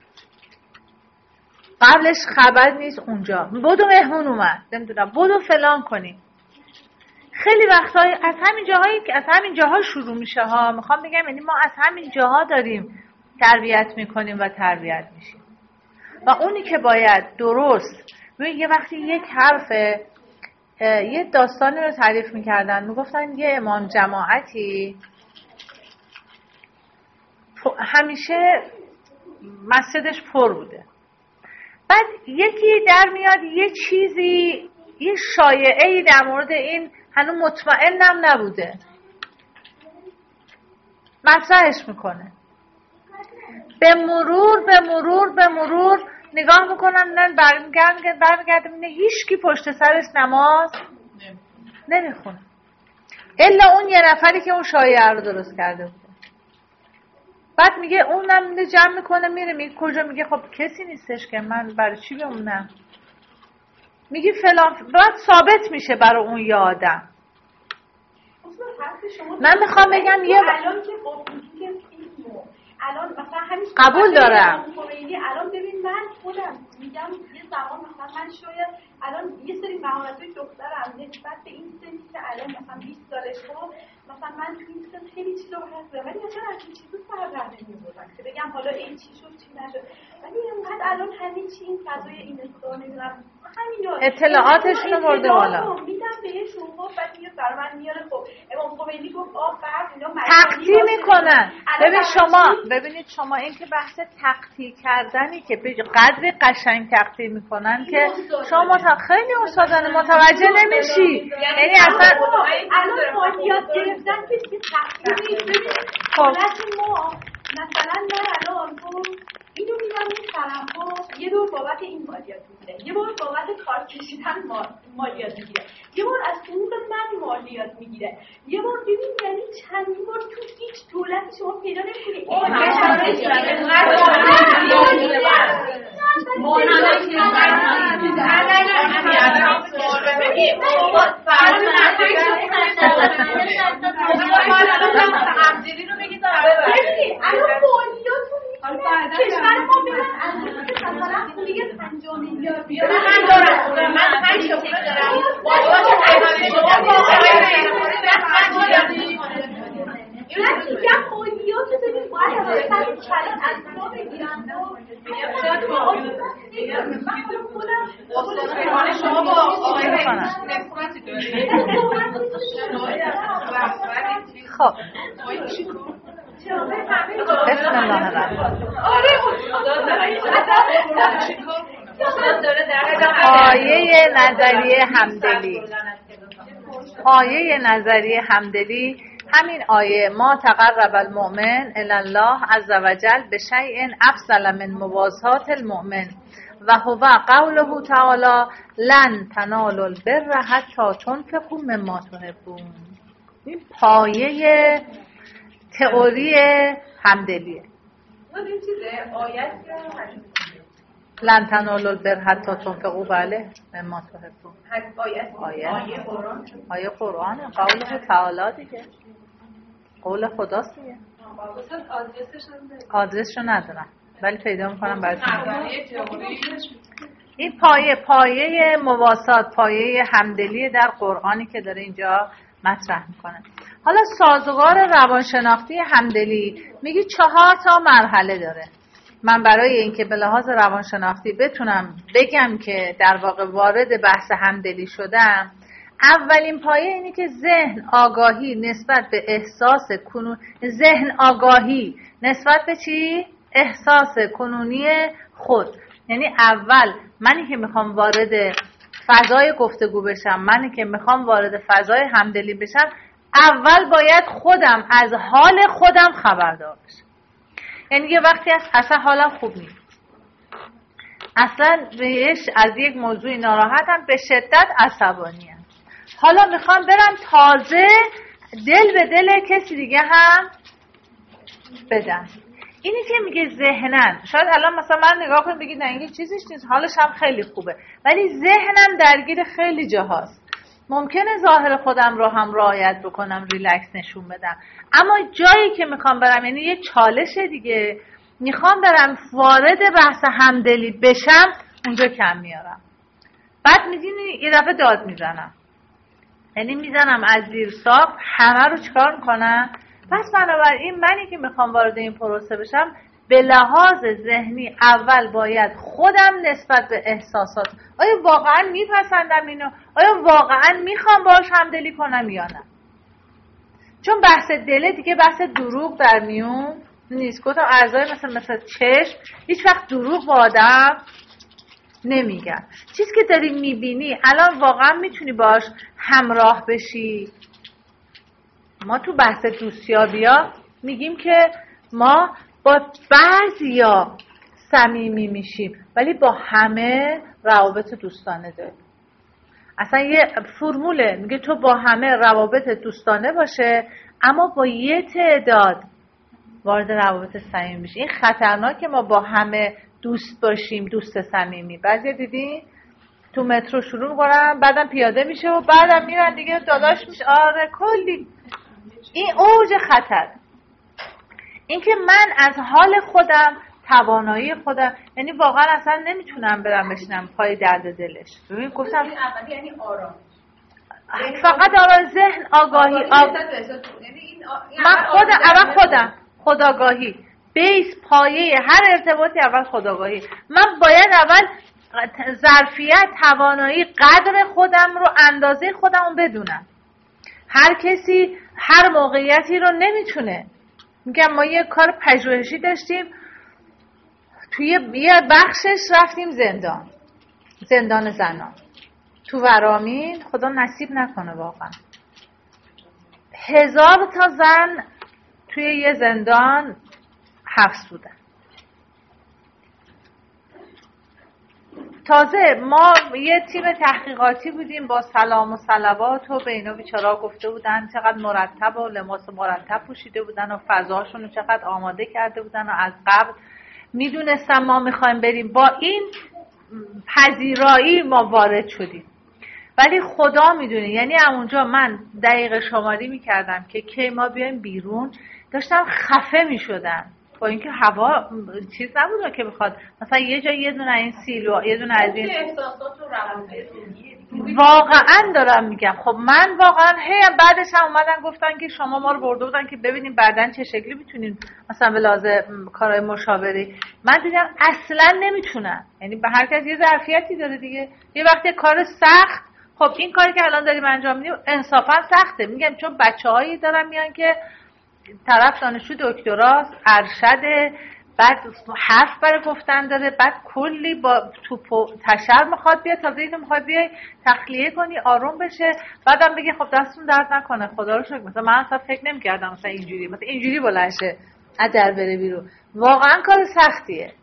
[SPEAKER 2] قبلش خبر نیست اونجا بودو مهمون اومد نمیدونم بودو فلان کنی خیلی وقتایی از همین جاهایی که از همین جاها شروع میشه ها میخوام بگم یعنی ما از همین جاها داریم تربیت میکنیم و تربیت میشیم و اونی که باید درست یه وقتی یک حرف یه داستانی رو تعریف میکردن میگفتن یه امام جماعتی همیشه مسجدش پر بوده بعد یکی در میاد یه چیزی یه شایعه‌ای در مورد این هنوز مطمئنم نبوده مطرحش میکنه به مرور به مرور به مرور نگاه میکنن نه برمیگرد برمیگرد هیچ کی پشت سرش نماز نمیخونه الا اون یه نفری که اون شایعه رو درست کرده بود. بعد میگه اونم میره جمع میکنه میره میگه کجا، میگه خب کسی نیستش که من برای چی بمونم، میگه فلان، بعد ثابت میشه برای اون یه آدم. من میخوام بگم یه
[SPEAKER 1] الان که الان مثلا همین
[SPEAKER 2] قبول دارم
[SPEAKER 1] الان ببین من خودم میگم یه زمان مثلا من شاید الان یه سری مهارت‌های دخترم نسبت به این سنی که الان مثلا بیست سالشه مثلا من تو این سن خیلی چیزا هست ولی اصلا از این چیزا سر در نمی‌آوردم که بگم حالا این چی شد چی نشد، ولی اینقدر الان همه چی این فضای این اصلا نمیدونم همین
[SPEAKER 2] اطلاعاتشون رو برده بالا
[SPEAKER 1] میدم بهشون خب بعد میاد برای من میاره خب امام خمینی گفت آ بعد اینا
[SPEAKER 2] تقطیع میکنن. ببین شما ببینید شما این که بحث تقطیع کردنی که به قدر قشنگ تقطیع میکنن که شما مت... خیلی استادانه متوجه نمیشی، یعنی اصلا
[SPEAKER 1] الان مالیات گرفتن که تقطیع ببینید حالت ما مثلا من الان خب اینو میدم میخرم خب یه دور بابت این مالیات میگیره، یه بار بابت کارت کشیدن مالیات میگیره، یه بار از حقوق من مالیات میگیره، یه بار ببین یعنی چندین بار تو هیچ دولتی شما پیدا نمی‌کنی
[SPEAKER 5] همدلی رو بگید
[SPEAKER 1] الان مالیاتون کشور ما برن از مثلا دیگه پنجاه میلیارد بیاد
[SPEAKER 3] من دارم من پنج تا پول دارم بابا
[SPEAKER 1] اینا میگم مالیات ببین باید اصلا کلان از ما بگیرن
[SPEAKER 5] شما با آقای نسبتی دارید.
[SPEAKER 2] خب بسم الله الرحمن آیه نظریه همدلی آیه نظریه همدلی همین آیه ما تقرب المؤمن الی الله عز وجل بشیء افضل من مواسات المؤمن و هو قوله تعالی لن تنالوا البر حتی تنفقوا مما تحبون. این پایه تئوری همدلیه.
[SPEAKER 3] این چیزه آیت
[SPEAKER 2] لن تنالوا البر حتی تنفقوا بله مما تحبون.
[SPEAKER 3] آیت آیه قرآن
[SPEAKER 2] آیه قرآن قوله تعالی دیگه، قول خداست دیگه. آدرسشو ندارم ولی پیدا میکنم براتون. این پایه پایه مواسات، پایه همدلی در قرآنی که داره اینجا مطرح میکنه. حالا سازوکار روانشناختی همدلی میگی چهار تا مرحله داره. من برای اینکه به لحاظ روانشناختی بتونم بگم که در واقع وارد بحث همدلی شدم، اولین پایه اینه که ذهن آگاهی نسبت به احساس کنون ذهن آگاهی نسبت به چی؟ احساس کنونی خود. یعنی اول منی که میخوام وارد فضای گفتگو بشم، منی که میخوام وارد فضای همدلی بشم، اول باید خودم از حال خودم خبردار بشم. یعنی یه وقتی از اصلا حالم خوب نیست، اصلا بهش از یک موضوع ناراحتم، به شدت عصبانیم، حالا میخوام برم تازه دل به دل کسی دیگه هم بدم. اینی که میگه ذهنن، شاید الان مثلا من نگاه کنم بگید نه این چیزیش نیست، حالش هم خیلی خوبه، ولی ذهنم درگیر خیلی جاهاست. ممکنه ظاهر خودم رو هم رعایت بکنم، ریلکس نشون بدم، اما جایی که میخوام برم، یعنی یه چالش دیگه، میخوام برم وارد بحث همدلی بشم، اونجا کم میارم. بعد میدونی یه دفعه داد میزنم، یعنی میزنم از زیر ساق، همه رو چکار میکنم. پس بنابراین منی که میخوام وارد این پروسه بشم، به لحاظ ذهنی اول باید خودم نسبت به احساسات، آیا واقعا میپسندم اینو، آیا واقعا میخوام باهاش همدلی کنم یا نه. چون بحث دله دیگه بحث دروغ در میون نیست. گفتم اعضای مثلا مثلا چشم هیچ وقت دروغ با آدم نمیگن. چیزی که داری میبینی الان واقعا میتونی باش همراه بشی. ما تو بحث دوستیابیا میگیم که ما با بعضیا صمیمی میشیم ولی با همه روابط دوستانه داریم. اصلا یه فرموله میگه تو با همه روابط دوستانه باشه اما با یه تعداد وارد روابط صمیمی بشی. این خطرناکه ما با همه دوست باشیم، دوست صمیمی. بعضی دیدی تو مترو شروع می‌کنن بعدم پیاده میشه و بعدم میرن دیگه داداش میشه. آره کلی این اوج خطر. اینکه من از حال خودم، توانایی خودم، یعنی واقعا اصلا نمیتونم برم بشینم پای درد دلش. ببین گفتم
[SPEAKER 3] اولی یعنی آرام،
[SPEAKER 2] فقط آرام، ذهن، آگاهی. آگ... من خودم اول خودم خودآگاهی، بیس پایه هر ارتباطی اول خودآگاهی. من باید اول ظرفیت، توانایی، قدر خودم رو، اندازه خودم رو بدونم. هر کسی هر موقعیتی رو نمیتونه. میگم ما یه کار پژوهشی داشتیم، توی یه بخشش رفتیم زندان، زندان زنان تو ورامین. خدا نصیب نکنه واقعا. هزار تا زن توی یه زندان حبس بودن. تازه ما یه تیم تحقیقاتی بودیم با سلام و صلوات و به اینا بیچاره‌ها گفته بودن چقدر مرتب و لباس مرتب پوشیده بودن و فضاشون رو چقدر آماده کرده بودن و از قبل میدونستم ما میخوایم بریم. با این پذیرایی ما وارد شدیم. ولی خدا میدونه، یعنی همونجا من دقیقه شماری میکردم که کی ما بیایم بیرون، داشتم خفه میشدم با اینکه هوا چیز نبوده که بخواد مثلا یه جا یه دونه این سیلو یه دونه از این
[SPEAKER 3] احساسات و روابط
[SPEAKER 2] واقعا دارم میگم. خب من واقعا هی بعدش هم اومدن گفتن که شما ما رو برده بودن که ببینیم بعدن چه شکلی میتونین مثلا به لازم کارهای مشاوره. من دیدم اصلا نمیتونم. یعنی به هر کس یه ظرفیتی داره دیگه. یه وقتی کار سخت، خب این کاری که الان داریم انجام میدیم انصافا سخته. میگم چون بچه‌هایی دارن میان که طرف دانشجو دکتراست، ارشده، بعد حرف برای گفتن داره، بعد کلی با توپ و تشر میخواد بیاد، تازه اینو میخواد بیای تخلیه کنی آروم بشه، بعدم بگی خب دستون درد نکنه خدا رو شکر. مثلا من اصلا فکر نمی‌کردم مثلا اینجوری مثلا اینجوری بلند شه اجر بره بیرون. واقعا کار سختیه.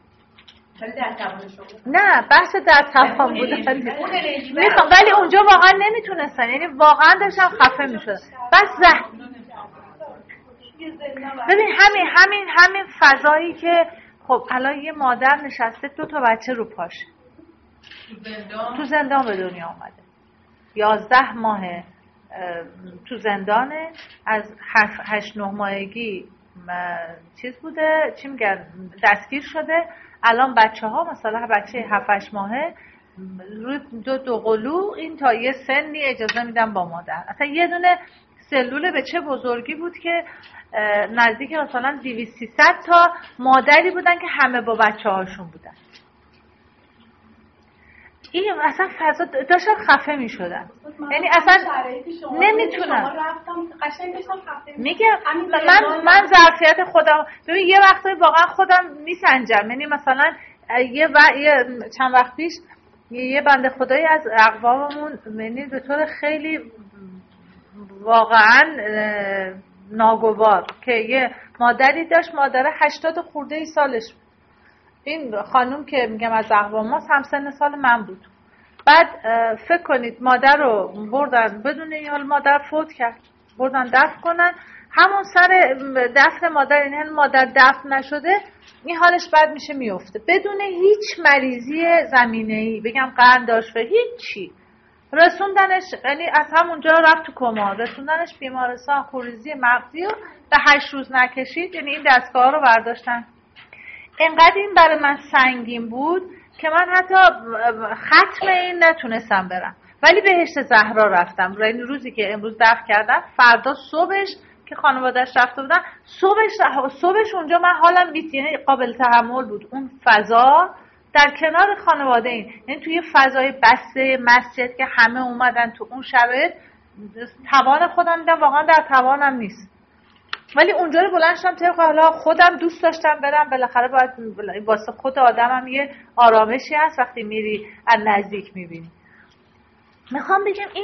[SPEAKER 2] نه بحث در توان بوده میخوام، ولی اونجا واقعا نمیتونستن. یعنی واقعا داشتم خفه میشدم. بس زه ببین همین همین همین فضایی که خب الان یه مادر نشسته دو تا بچه رو پاشه تو زندان به دنیا آمده، یازده ماه تو زندانه، از هشت نه ماهگی چیز بوده چی میگن دستگیر شده. الان بچه ها مثلا بچه هفت هشت ماهه روی دو دو قلو این تا یه سنی اجازه میدن با مادر. اصلا یه دونه سلول به چه بزرگی بود که نزدیک مثلا دویست سیصد تا مادری بودن که همه با بچه هاشون بودن. این اصلا فضا داشتم خفه می شدم. یعنی اصلا نمیتونم میگم من من ظرفیت خودم ببین یه وقتایی واقعا خودم میسنجم. یعنی مثلا یه, و... یه چند وقت پیش یه بنده خدایی از اقواممون یعنی به طور خیلی واقعا ناگوار که یه مادری داشت، مادر هشتاد خورده ای سالش. این خانوم که میگم از اقواماست هم سن سال من بود. بعد فکر کنید مادر رو بردن بدون این حال مادر فوت کرد، بردن دفن کنن. همون سر دفن مادر، این مادر دفن نشده این حالش بد میشه میفته بدون هیچ مریضی زمینه‌ای، بگم قند داشت و هیچی. رسوندنش یعنی از همونجا رفت تو کما، رسوندنش بیمارستان خونریزی مغزی و به هشت روز نکشید. یعنی این دستگاه رو برداشتن. اینقدر این برای من سنگین بود که من حتی ختم این نتونستم برم، ولی بهشت زهرا رفتم. یعنی روزی که امروز دفن کردن فردا صبحش که خانواده‌اش رفته بودن صبحش صبحش اونجا من حالم بیت، یعنی قابل تحمل بود. اون فضا در کنار خانواده این، یعنی توی فضای بسته مسجد که همه اومدن تو اون شرایط توان خودم دیدم واقعا در توانم نیست. ولی اونجا رو بلند شدم طبق حالا خودم دوست داشتم برم. بالاخره باید واسه خود آدمم یه آرامشی هست وقتی میری از نزدیک میبینی. میخوام بگم این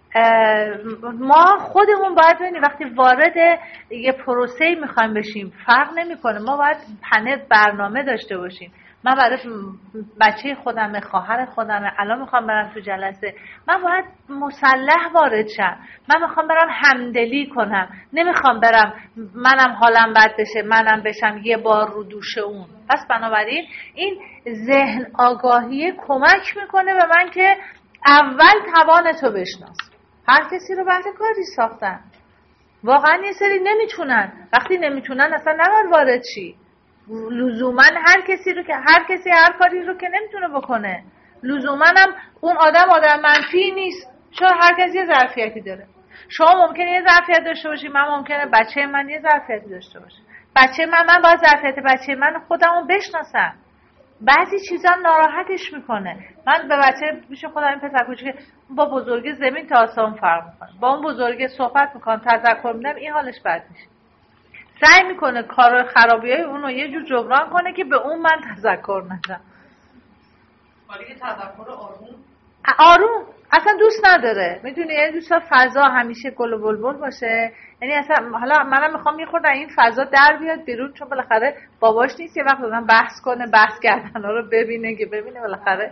[SPEAKER 2] ما خودمون باید ببینیم وقتی وارد یه پروسه‌ای میخوایم بشیم فرق نمیکنه، ما باید پنل برنامه داشته باشیم. من برای بچه خودم، خواهر خودم الان میخوام برم تو جلسه، من باید مسلح وارد شم، من میخوام برم همدلی کنم، نمیخوام برم منم حالم بد بشه، منم بشم یه بار رو دوش اون. پس بنابراین این ذهن آگاهی کمک میکنه به من که اول توانتو بشناس. هر کسی رو بعد کاری ساختن، واقعا یه سری نمیتونن، وقتی نمیتونن اصلا نباید وارد شی. لزوما هر کسی رو که هر کسی هر کاری رو که نمیتونه بکنه، لزوما هم اون آدم آدم منفی نیست، چون هر کسی یه ظرفیتی داره. شما ممکنه یه ظرفیت داشته باشی، من ممکنه بچه من یه ظرفیتی داشته باشه. بچه من من باید ظرفیت بچه من خودمو بشناسم. بعضی چیزا ناراحتش میکنه. من به بچه پیش خودم این پسر کوچیک با بزرگ زمین تا آسمون فرق میکنه. با اون بزرگ صحبت میکنم، تذکر میدم، این حالش بد میشه. سعی میکنه کار خرابیای اونو یه جور جبران کنه که به اون من تذکر ندم.
[SPEAKER 5] ولی که تذکر آروم
[SPEAKER 2] آروم اصلا دوست نداره. میدونی یه دوست فضا همیشه گل و بلبل باشه. یعنی اصلا حالا منم میخوام یه خورده این فضا در بیاد بیرون، چون بالاخره باباش نیست یه وقت دادم بحث کنه، بحث کردن رو ببینه که ببینه بالاخره.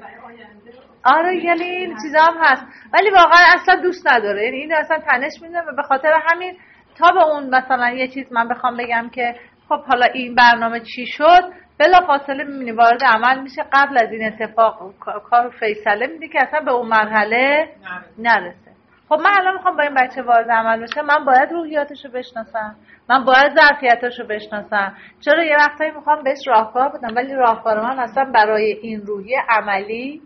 [SPEAKER 2] آره یعنی این چیزا هم هست، ولی واقعا اصلا دوست نداره. یعنی این اصلا تنش میده و به خاطر همین تا به اون مثلا یه چیز من بخوام بگم که خب حالا این برنامه چی شد، بلا فاصله میبینی وارد عمل میشه، قبل از این اتفاق کار فیصله میده که اصلا به اون مرحله نرسه. خب من الان میخوام با این بچه وارد عمل بشه، من باید روحیاتشو بشناسم، من باید ظرفیتاشو بشناسم. چرا یه وقتایی میخوام بهش راهکار بدم ولی راهکار من اصلا برای این روحیه عملی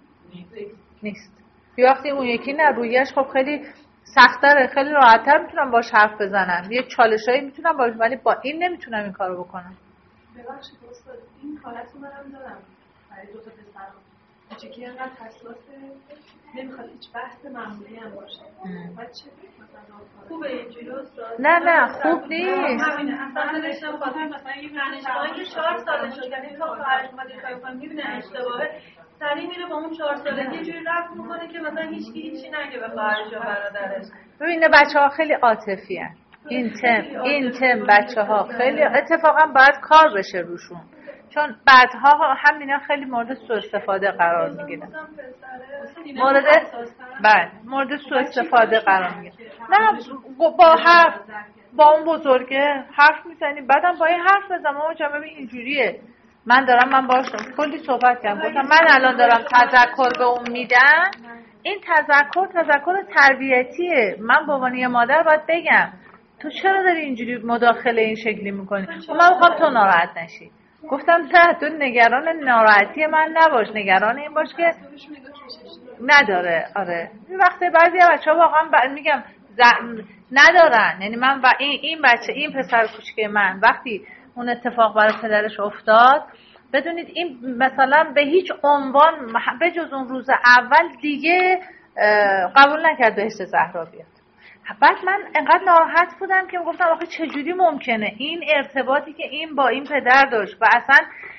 [SPEAKER 2] نیست. یه وقتی اون یکی نه روحیه‌اش خب خیلی سخت‌تره، خیلی راحت‌تر میتونم باش حرف بزنم، یه چالشایی میتونم باش، ولی با این نمیتونم این کارو بکنم.
[SPEAKER 1] ببخشید استاد، این حالت رو منم دارم برای دو تا پسرم. کوچیکی انقدر حساسه، نمیخواد هیچ بحث معمولی هم باشه. بچه خوبه اینجوری استاد؟
[SPEAKER 2] نه نه خوب نیست.
[SPEAKER 1] همینه، اصلا داشتم خاطر مثلا یه دانشگاهی که چهار ساله شد، یعنی تا خارج اومده کار کنه میبینه اشتباهه، سریع میره با اون چهار سالگی یه جوری رفت میکنه که مثلا هیچ کی هیچی نگه به خواهرش یا برادرش.
[SPEAKER 2] ببینه بچه‌ها خیلی عاطفی ان. این تم این تم بچه‌ها خیلی اتفاقا باید کار بشه روشون، چون بعدها همینا خیلی مورد سوء استفاده قرار میگیرن. مورد بله مورد سوء استفاده قرار میگیرن. نه با حرف با اون بزرگه حرف میزنی، بعدم با این حرف بزنم مامان جان ببین اینجوریه، من دارم من باشم کلی صحبت کردم، گفتم من الان دارم تذکر به اون میدم، این تذکر تذکر تربیتیه، من به عنوان یه مادر باید بگم تو چرا داری اینجوری مداخله این شکلی میکنی؟ من میخوام تو ناراحت نشی. گفتم نه تو نگران ناراحتی من نباش، نگران این باش که نداره. آره این وقته بعضی بچه‌ها واقعا میگم ندارن. یعنی من و این این بچه این پسر کوچیک من وقتی اون اتفاق برای پدرش افتاد، بدونید این مثلا به هیچ عنوان به جز اون روز اول دیگه قبول نکرد بهشت زهرا بیاد. بعد من انقدر ناراحت بودم که گفتم آخه چجوری ممکنه این ارتباطی که این با این پدر داشت و اصلا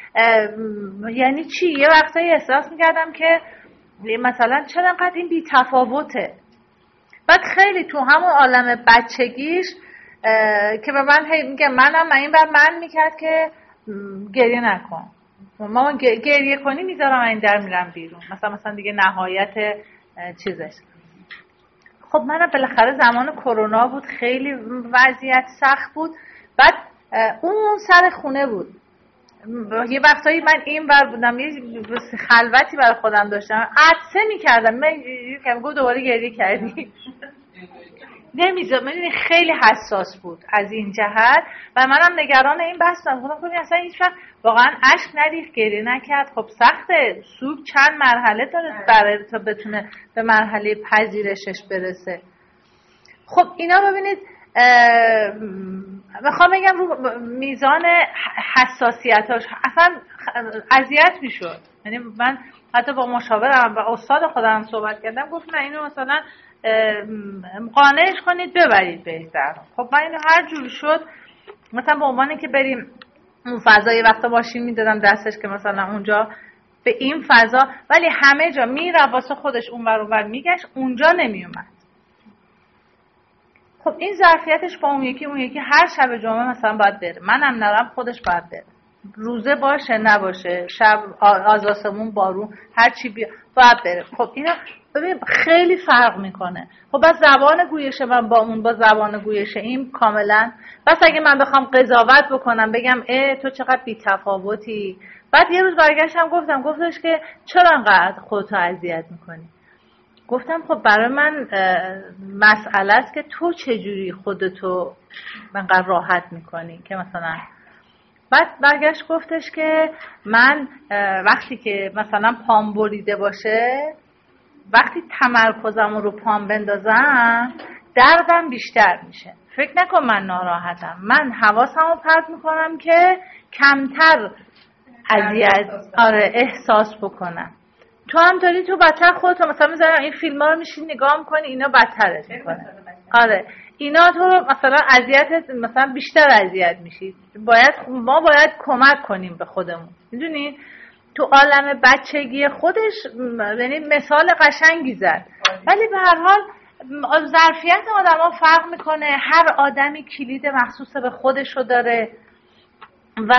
[SPEAKER 2] یعنی چی؟ یه وقتایی احساس میکردم که مثلا چرا انقدر این بی تفاوته. بعد خیلی تو همون عالم بچگیش که به من هی میگه منم من این بر من میکرد که گریه نکن، مامان گریه کنی میذارم این در میرم بیرون، مثلا مثلا دیگه نهایت چیزش. خب منم بالاخره زمان کرونا بود، خیلی وضعیت سخت بود، بعد اون سر خونه بود، یه وقتایی من این ور بودم یه خلوتی برای خودم داشتم، عطسه میکردم، من که گفت دوباره گریه کردی نمیذارم. میدونی خیلی حساس بود از این جهت و منم نگران این بحثم، خودم کنی اصلا هیچ وقت واقعا اشک ندید، گریه نکرد. خب سخته، سوگ چند مرحله داره برای تا بتونه به مرحله پذیرشش برسه. خب اینا ببینید میخوام بگم رو میزان حساسیتاش اصلا اذیت میشد. یعنی من حتی با مشاورم و استاد خودم صحبت کردم، گفت نه اینو مثلا قانعش کنید ببرید بهتر. خب من اینو هر جور شد مثلا به عنوان که بریم اون فضا، یه وقتا ماشین میدادم دستش که مثلا اونجا به این فضا، ولی همه جا میره واسه خودش اونور اونور میگشت، اونجا نمیومد. خب این ظرفیتش با اون یکی، اون یکی هر شب جمعه مثلا باید بره، منم نرم خودش باید بره، روزه باشه نباشه، شب آزاسمون بارون هر چی بیا باید بره. خب اینا ببین خیلی فرق میکنه. خب بس زبان گویش من با اون با زبان گویش این کاملا، بس اگه من بخوام قضاوت بکنم بگم اه تو چقدر بی‌تفاوتی، بعد یه روز برگشتم گفتم گفتش که چرا انقدر خودتو اذیت میکنی؟ گفتم خب برای من مسئله است که تو چجوری خودتو انقدر راحت میکنی که مثلا. بعد برگشت گفتش که من وقتی که مثلا پام بریده باشه، وقتی تمرکزم رو پام بندازم دردم بیشتر میشه. فکر نکن من ناراحتم، من حواسم رو پرت میکنم که کمتر اذیت آره احساس بکنم. تو هم داری تو بدتر خودتو مثلا میذارم این فیلم ها رو میشین نگاه میکنی اینا بدترت میکنه. آره اینا تو مثلا اذیتت مثلا بیشتر اذیت میشید. باید ما باید کمک کنیم به خودمون. میدونید تو عالم بچگی خودش یعنی مثال قشنگی زد، ولی به هر حال ظرفیت آدم‌ها فرق میکنه. هر آدمی کلید مخصوص به خودشو داره و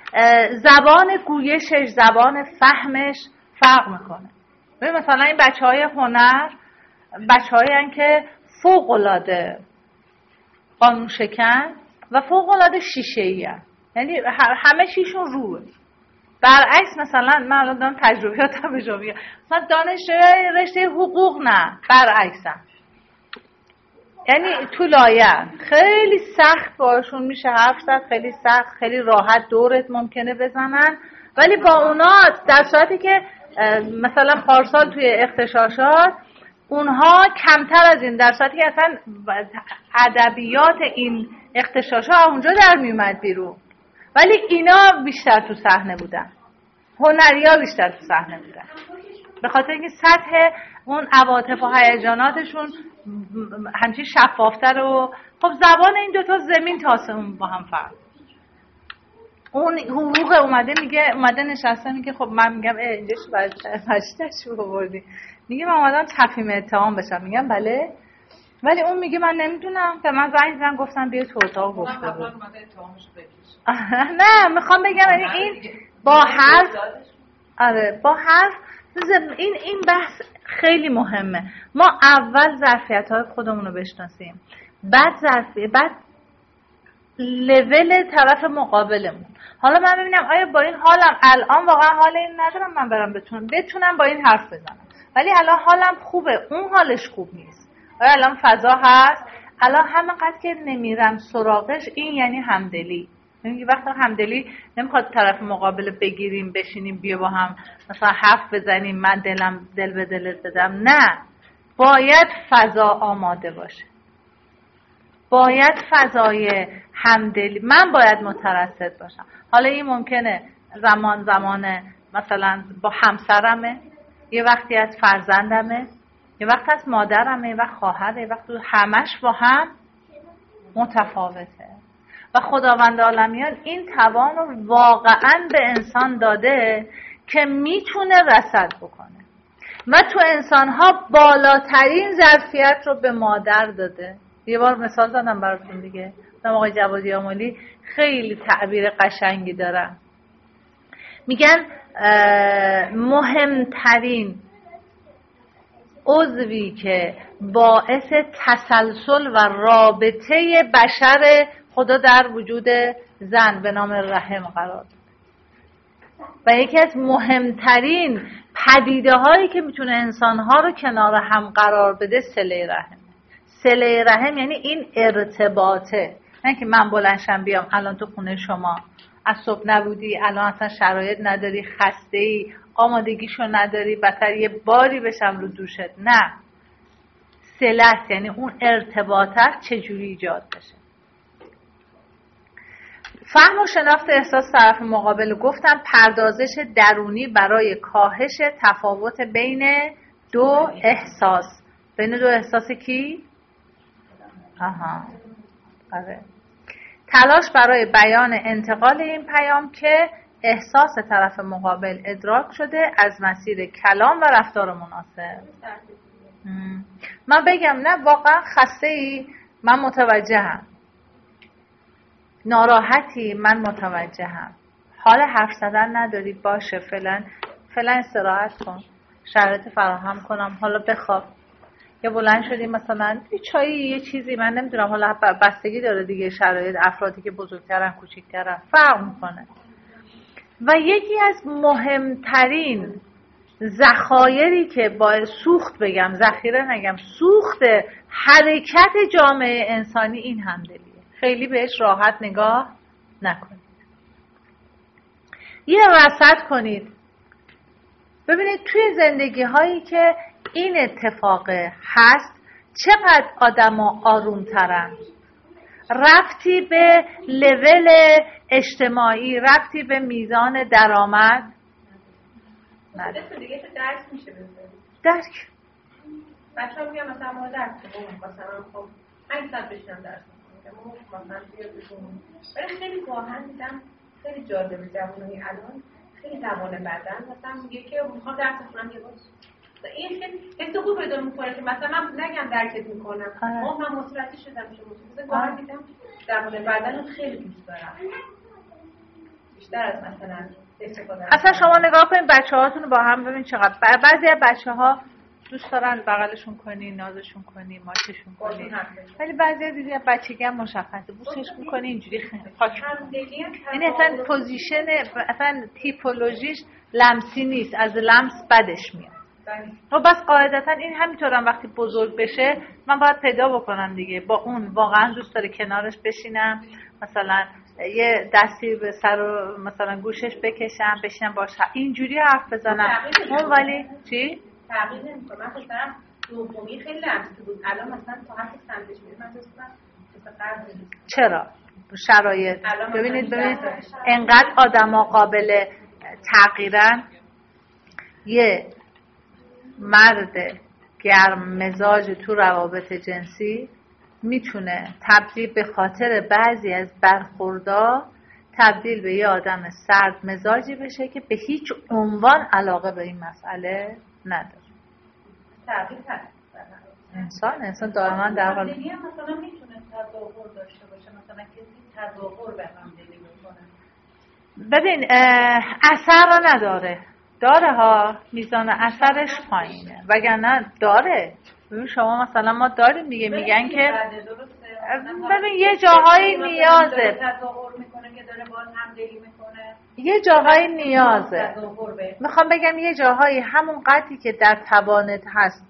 [SPEAKER 2] زبان گویشش، زبان فهمش فرق میکنه. ببین مثلا این بچهای هنر بچه‌هایی هستن که فوق‌العاده قانون شکن و فوق‌العاده شیشه‌ای هستن، یعنی همه چیشون روه. برعکس مثلا من الان دارم تجربیاتم به شما میگم، مثلا دانشجوی رشته حقوق نه، برعکسن، یعنی تو لایه خیلی سخت باشون میشه حرف زد، خیلی سخت، خیلی راحت دورت ممکنه بزنن، ولی با اونا در صورتی که مثلا پارسال توی اغتشاشات اونها کمتر از این، در صورتی که اصلا ادبیات این اغتشاشات اونجا در میومد بیرون، ولی اینا بیشتر تو صحنه بودن، هنریا بیشتر تو صحنه بودن، به خاطر اینکه سطح اون عواطف و هیجاناتشون همچین شفافتر. و خب زبان این دوتا زمین تا آسمون با هم فرق. اون حقوق اومده میگه اومده نشسته میگه خب من میگم اه اینجا چی باید مشتش رو بردی، میگه من اومدم تفهیم اتهام بشم، میگم بله، ولی اون میگه من نمیدونم، به من زنگ زدن گفتم بیا تو اتاق گفته بود. نه میخوام بگم این با حرف آره با حرف این این بحث خیلی مهمه. ما اول ظرفیت‌های خودمون رو بشناسیم، بعد ظرفیت بعد لول طرف مقابلمون. حالا من ببینم آیا با این حالم الان واقعا حال این ندارم من برام بتونم بتونم با این حرف بزنم، ولی الان حالم خوبه اون حالش خوب نیست. آیا الان فضا هست؟ الان همینقدر که نمیرم سراغش این یعنی همدلی. یعنی وقتا همدلی نمیخواد طرف مقابل بگیریم بشینیم بیا با هم مثلا حرف بزنیم من دلم دل به دلت بدم، نه، باید فضا آماده باشه، باید فضای همدلی، من باید مترصد باشم. حالا این ممکنه زمان زمان مثلا با همسرمه، یه وقتی از فرزندمه، یه وقت از مادرمه، یه وقت خواهره، یه وقت همش با هم متفاوته. و خداوند عالمیان این توان رو واقعا به انسان داده که میتونه رصد بکنه و تو انسانها بالاترین ظرفیت رو به مادر داده. یه بار مثال زدم براتون دیگه، آقای جوادی آملی خیلی تعبیر قشنگی دارن، میگن مهمترین عضوی که باعث تسلسل و رابطه بشر خدا در وجود زن به نام رحم قرار داده و یکی از مهمترین پدیده هایی که میتونه انسانها رو کنار هم قرار بده صله رحم. صله رحم یعنی این ارتباطه، نه که من بلنشم بیام الان تو خونه شما از صبح نبودی، الان اصلا شرایط نداری، خسته ای، آمادگیشو نداری، بدتر یه باری بشم رو دوشت. نه، صله یعنی اون ارتباطه چجوری ایجاد بشه. فهم و شناخت احساس طرف مقابل گفتم پردازش درونی برای کاهش تفاوت بین دو احساس. بین دو احساس کی؟ آها آره. تلاش برای بیان انتقال این پیام که احساس طرف مقابل ادراک شده از مسیر کلام و رفتار مناسب. من بگم نه واقعا خسته ای، من متوجهم. ناراحتی؟ من متوجهم. حال حرف زدن نداری؟ باشه، فعلا فعلا استراحت کن، شرایط فراهم کنم، حالا بخواب. یا بلند شدی مثلا یه چایی، یه چیزی، من نمیدونم، حالا بستگی داره دیگه، شرایط افرادی که بزرگترن کوچیکترن فرق میکنه. و یکی از مهمترین ذخایری که با سوخت بگم، ذخیره نگم، سوخت حرکت جامعه انسانی این همدلیه. خیلی بهش راحت نگاه نکنید، یه رصد کنید، ببینید توی زندگی هایی که این اتفاق هست چقدر آدم ها آروم ترن، ربطی به لول اجتماعی، ربطی به میزان درآمد
[SPEAKER 3] نداره. دیگه تو درک میشه بذاری
[SPEAKER 2] درک.
[SPEAKER 3] بچه ها میگن مثلا ما درک کنم، مثلا خب این ساعت بشینم درس میکنم، مثلا بیاد بشونم. ولی خیلی واقعا دیدم خیلی جالبه جوانایی الان خیلی زبان بدن مثلا میگه که میخوام درس بخونم یه باز این خیلی حس خوب پیدا میکنه که مثلا من نگم درکت میکنم، ما من متوجه شدم که مثلا واقعا دیدم زبان بدن رو خیلی دوست دارم بیشتر از مثلا استفاده.
[SPEAKER 2] اصلا شما نگاه کنید بچه هاتون رو با هم ببین چقدر بعضی از بچه ها دوست دارن بغلشون کنی، نازشون کنی، ماچشون کنی، ولی بعضی دیدی بچگی هم مشخصه بوسش میکنی اینجوری خاک. این اصلا پوزیشن، اصلا تیپولوژیش لمسی نیست، از لمس بدش میاد. و بس قاعدتا این همینطورم وقتی بزرگ بشه من باید پیدا بکنم دیگه با اون واقعا دوست داره کنارش بشینم، مثلا یه دستی به سر و مثلا گوشش بکشم، بشینم باش اینجوری حرف بزنم. اون ولی چی؟
[SPEAKER 3] تغییر نمی‌کنه. من فکر کنم دومی خیلی لمسی بود، الان مثلا تا حد سمتش میره من دوست دارم مثلا قرض نیست.
[SPEAKER 2] چرا؟ شرایط. ببینید ببینید انقدر آدما قابل تغییرن. یه مرد گرم مزاج تو روابط جنسی میتونه تبدیل به خاطر بعضی از برخوردها تبدیل به یه آدم سرد مزاجی بشه که به هیچ عنوان علاقه به این مسئله نداره.
[SPEAKER 3] تغییر هست.
[SPEAKER 2] انسان انسان دائما در حال
[SPEAKER 4] همدلی هم مثلا میتونه تظاهر داشته باشه، مثلا کسی تظاهر به همدلی میکنه.
[SPEAKER 2] ببین اثر نداره، داره ها، میزان اثرش پایینه، وگرنه داره. ببین شما مثلا ما داریم دیگه میگن که ببین یه جاهایی نیازه،
[SPEAKER 4] تظاهر میکنه که داره باز همدلی میکنه،
[SPEAKER 2] یه جاهایی نیازه. میخوام بگم یه جاهایی همون قدری که در توانت هست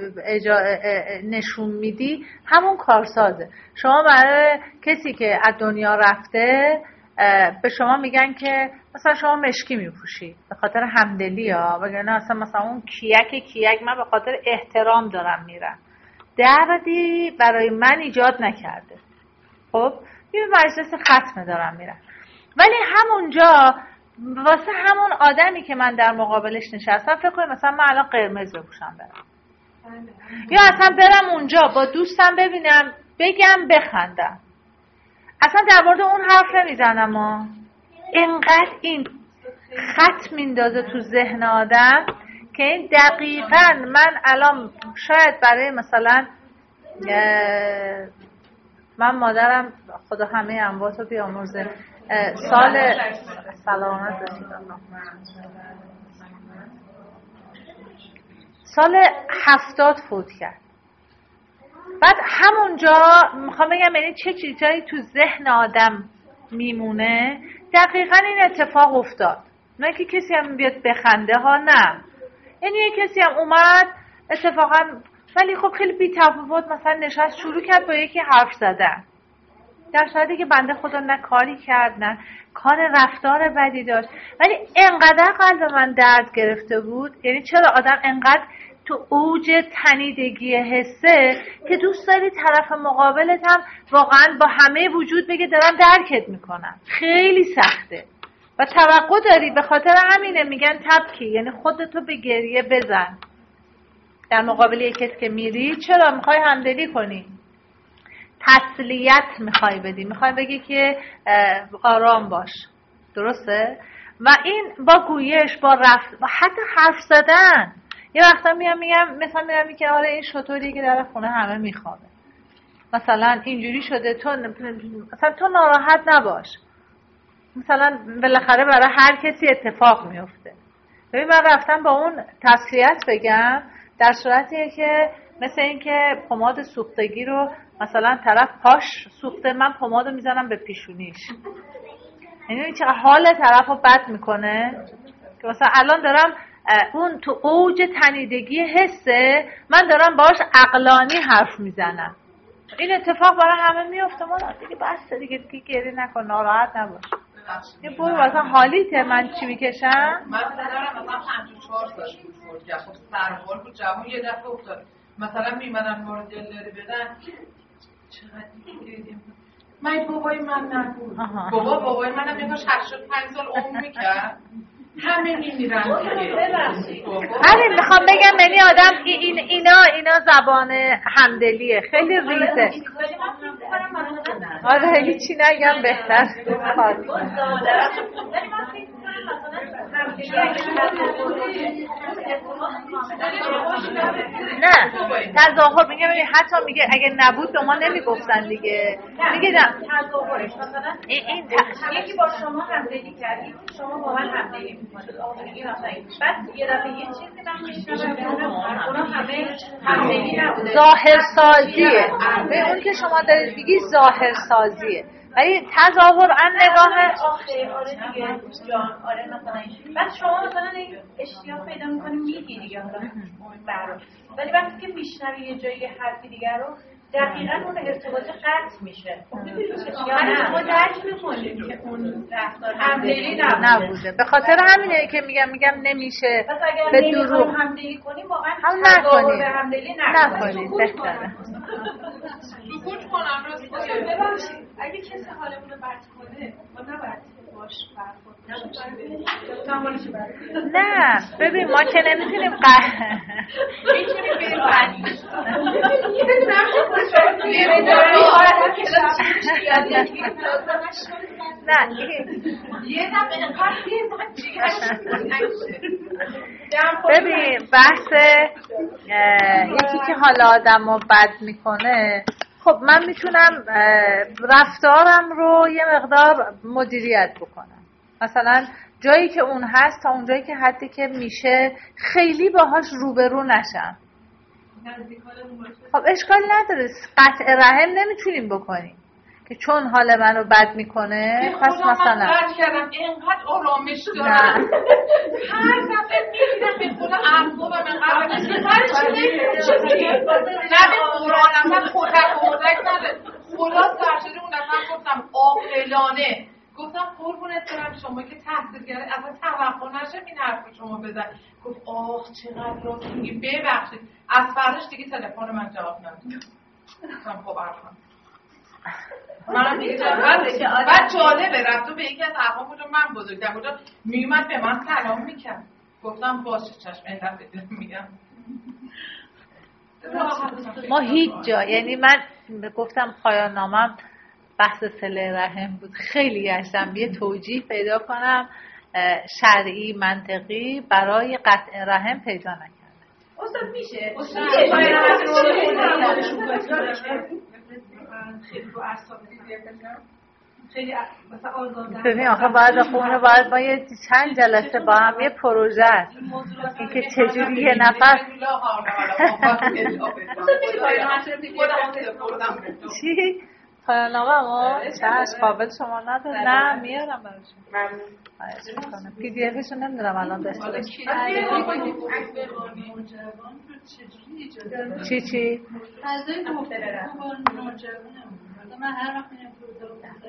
[SPEAKER 2] نشون میدی همون کارسازه. شما برای کسی که از دنیا رفته به شما میگن که مثلا شما مشکی میپوشی به خاطر همدلی ها، وگرنه اصلا مثلا اون کیک کیک من به خاطر احترام دارم میرم، دردی برای من ایجاد نکرده. خب یه مجلس ختمه دارم میرم، ولی همونجا واسه همون آدمی که من در مقابلش نشستم فکر کنم مثلا من الان قرمز بپوشم برم، یا اصلا برم اونجا با دوستم ببینم بگم بخندم، اصلا در مورد اون حرف نمیزنم. ها اینقدر این خط میندازه تو ذهن آدم که این دقیقاً من الان شاید برای مثلا من مادرم خدا همه امواتو بیامرزه سال سلامت باشید سال هفتاد فوت کرد. بعد همونجا میخوام بگم یعنی چه چیزایی تو ذهن آدم میمونه. دقیقاً این اتفاق افتاد، نه که کسی هم بیاد بخنده ها، نه، یعنی یه کسی هم اومد اتفاقاً ولی خب خیلی بی تفاوت مثلا نشست شروع کرد با یکی حرف زدن، در صورتی که بنده خدا نه کاری کرد نه کار رفتار بدی داشت، ولی انقدر قلب من درد گرفته بود. یعنی چرا آدم انقدر تو اوج تنیدگی حسه که دوست داری طرف مقابلت هم واقعا با همه وجود بگه دارم درکت میکنم. خیلی سخته و توقع داری، به خاطر همینه میگن تبکی، یعنی خودتو به گریه بزن در مقابل یکی که میری. چرا میخوای همدلی کنی، تسلیت میخوای بدی، میخوای بگی که آرام باش، درسته؟ و این با گویش، با رفت، با حتی حرف زدن. یه وقتا میام میگم مثلا میگم که آره این شطوریه که در خونه همه میخوابه، مثلا اینجوری شده، تو مثلا تو ناراحت نباش، مثلا بالاخره برای هر کسی اتفاق میفته. ببین من رفتم با اون تسلیت بگم در صورتیه که مثل این که پماد سوختگی رو مثلا طرف پاش سوخته، من پماد رو میزنم به پیشونیش، یعنی چقدر حال طرف رو بد میکنه که مثلا الان دارم اون تو اوج تنیدگی حسه، من دارم باش عقلانی حرف میزنم. این اتفاق برای همه میفته. ما دیگه بس دیگه دیگه گریه نکن، ناراحت نباش. یه برو مثلا حالیته من چی میکشم؟
[SPEAKER 5] من پدرم مثلا پنجاه و چهار سالش بود فوت کرد. خب سرحال بود، جوون یه دفعه افتاد. مثلا میمدن مورد دلداری بدن، چقدر دیگه من بابای من نبود. بابا بابای منم یه کاش هشتاد و پنج سال عمر میکرد. همه میمیرن دیگه.
[SPEAKER 2] ولی میخوام بگم منی آدم این اینا اینا زبان همدلیه، خیلی ریزه. آره هیچی نگم بهتر. نه تظاهر میگه، ببین حتی میگه اگه نبود به ما نمیگفتن دیگه. میگه نه
[SPEAKER 4] تظاهرش مثلا این یکی با شما همدلی کرد، شما با من همدلی میکنید، این مثلا بعد یه دفعه یه چیزی من میشنوم اونا همه همدلی نبوده،
[SPEAKER 2] ظاهر سازیه. به اون که شما دارید میگی ظاهر سازیه، ولی تظاهر ان نگاه
[SPEAKER 4] آخه آره دیگه جان آره مثلا بعد شما مثلا اشتیاق پیدا میکنی میگی دیگه حالا برام، ولی وقتی که میشنوی یه جایی حرفی دیگه رو دقیقاً اون ارتباط قطع میشه. یا نه ما درک میکنیم که اون رفتار همدلی
[SPEAKER 2] نبوده. به خاطر همینه که میگم میگم نمیشه به دروغ
[SPEAKER 4] همدلی کنیم، واقعا
[SPEAKER 2] هم نکنیم
[SPEAKER 4] به همدلی
[SPEAKER 2] نکنیم بهتره.
[SPEAKER 5] سکوت کنم راست
[SPEAKER 1] ببخشید اگه کسی حالمون رو بد کنه ما نباید باش برخورد کنیم.
[SPEAKER 2] نه ببین ما که نمیتونیم قهر
[SPEAKER 5] میتونیم بریم بنی
[SPEAKER 2] نه
[SPEAKER 5] یه دفعه
[SPEAKER 2] ببین بحث یکی که حالا آدم رو بد میکنه، خب من میتونم رفتارم رو یه مقدار مدیریت بکنم. مثلا جایی که اون هست تا اون جایی که حدی که میشه خیلی باهاش روبرو نشم. خب اشکال نداره، قطع رحم نمیتونیم بکنیم که چون حال منو بد میکنه پس مثلا
[SPEAKER 5] من قطع کردم اینقدر آرامش دارم هر دفعه میگیرم به خدا اعصابم اینقدر هر چیزی نه به قرآنم من خودک خودک نده خدا سرشده اون دفعه گفتم عاقلانه گفتم قربونت برم شما که تحصیلگره اصلا توقع نشه این حرف رو شما بزن. گفت آخ چقدر راست میگی ببخشید. از فرداش دیگه تلفن من جواب نداد. گفتم خب عرفان من دیگه جواب بعد جالبه رفتو به یکی از اقوام بود من بزرگتر بود میومد به من سلام میکرد. گفتم باشه چشم این دفعه میگم.
[SPEAKER 2] ما هیچ جا، یعنی من گفتم پایان نامم بحث صله رحم بود، خیلی گشتم یه توجیه پیدا کنم شرعی منطقی برای قطع رحم پیدا نکردم.
[SPEAKER 4] استاد میشه
[SPEAKER 1] خیلی مثلا آزاده.
[SPEAKER 2] ببین آخه باید خونه باید با یه چند جلسه با هم یه پروژه است این که چجوری یه نفر چی؟ پایان نامه ما چشم قابل شما نداره. نه میارم براشون پی دی افشو نمیدونم الان داشته باشم. چی چی؟
[SPEAKER 1] فضای گفتگو با نوجوانم من هر وقت میرم تو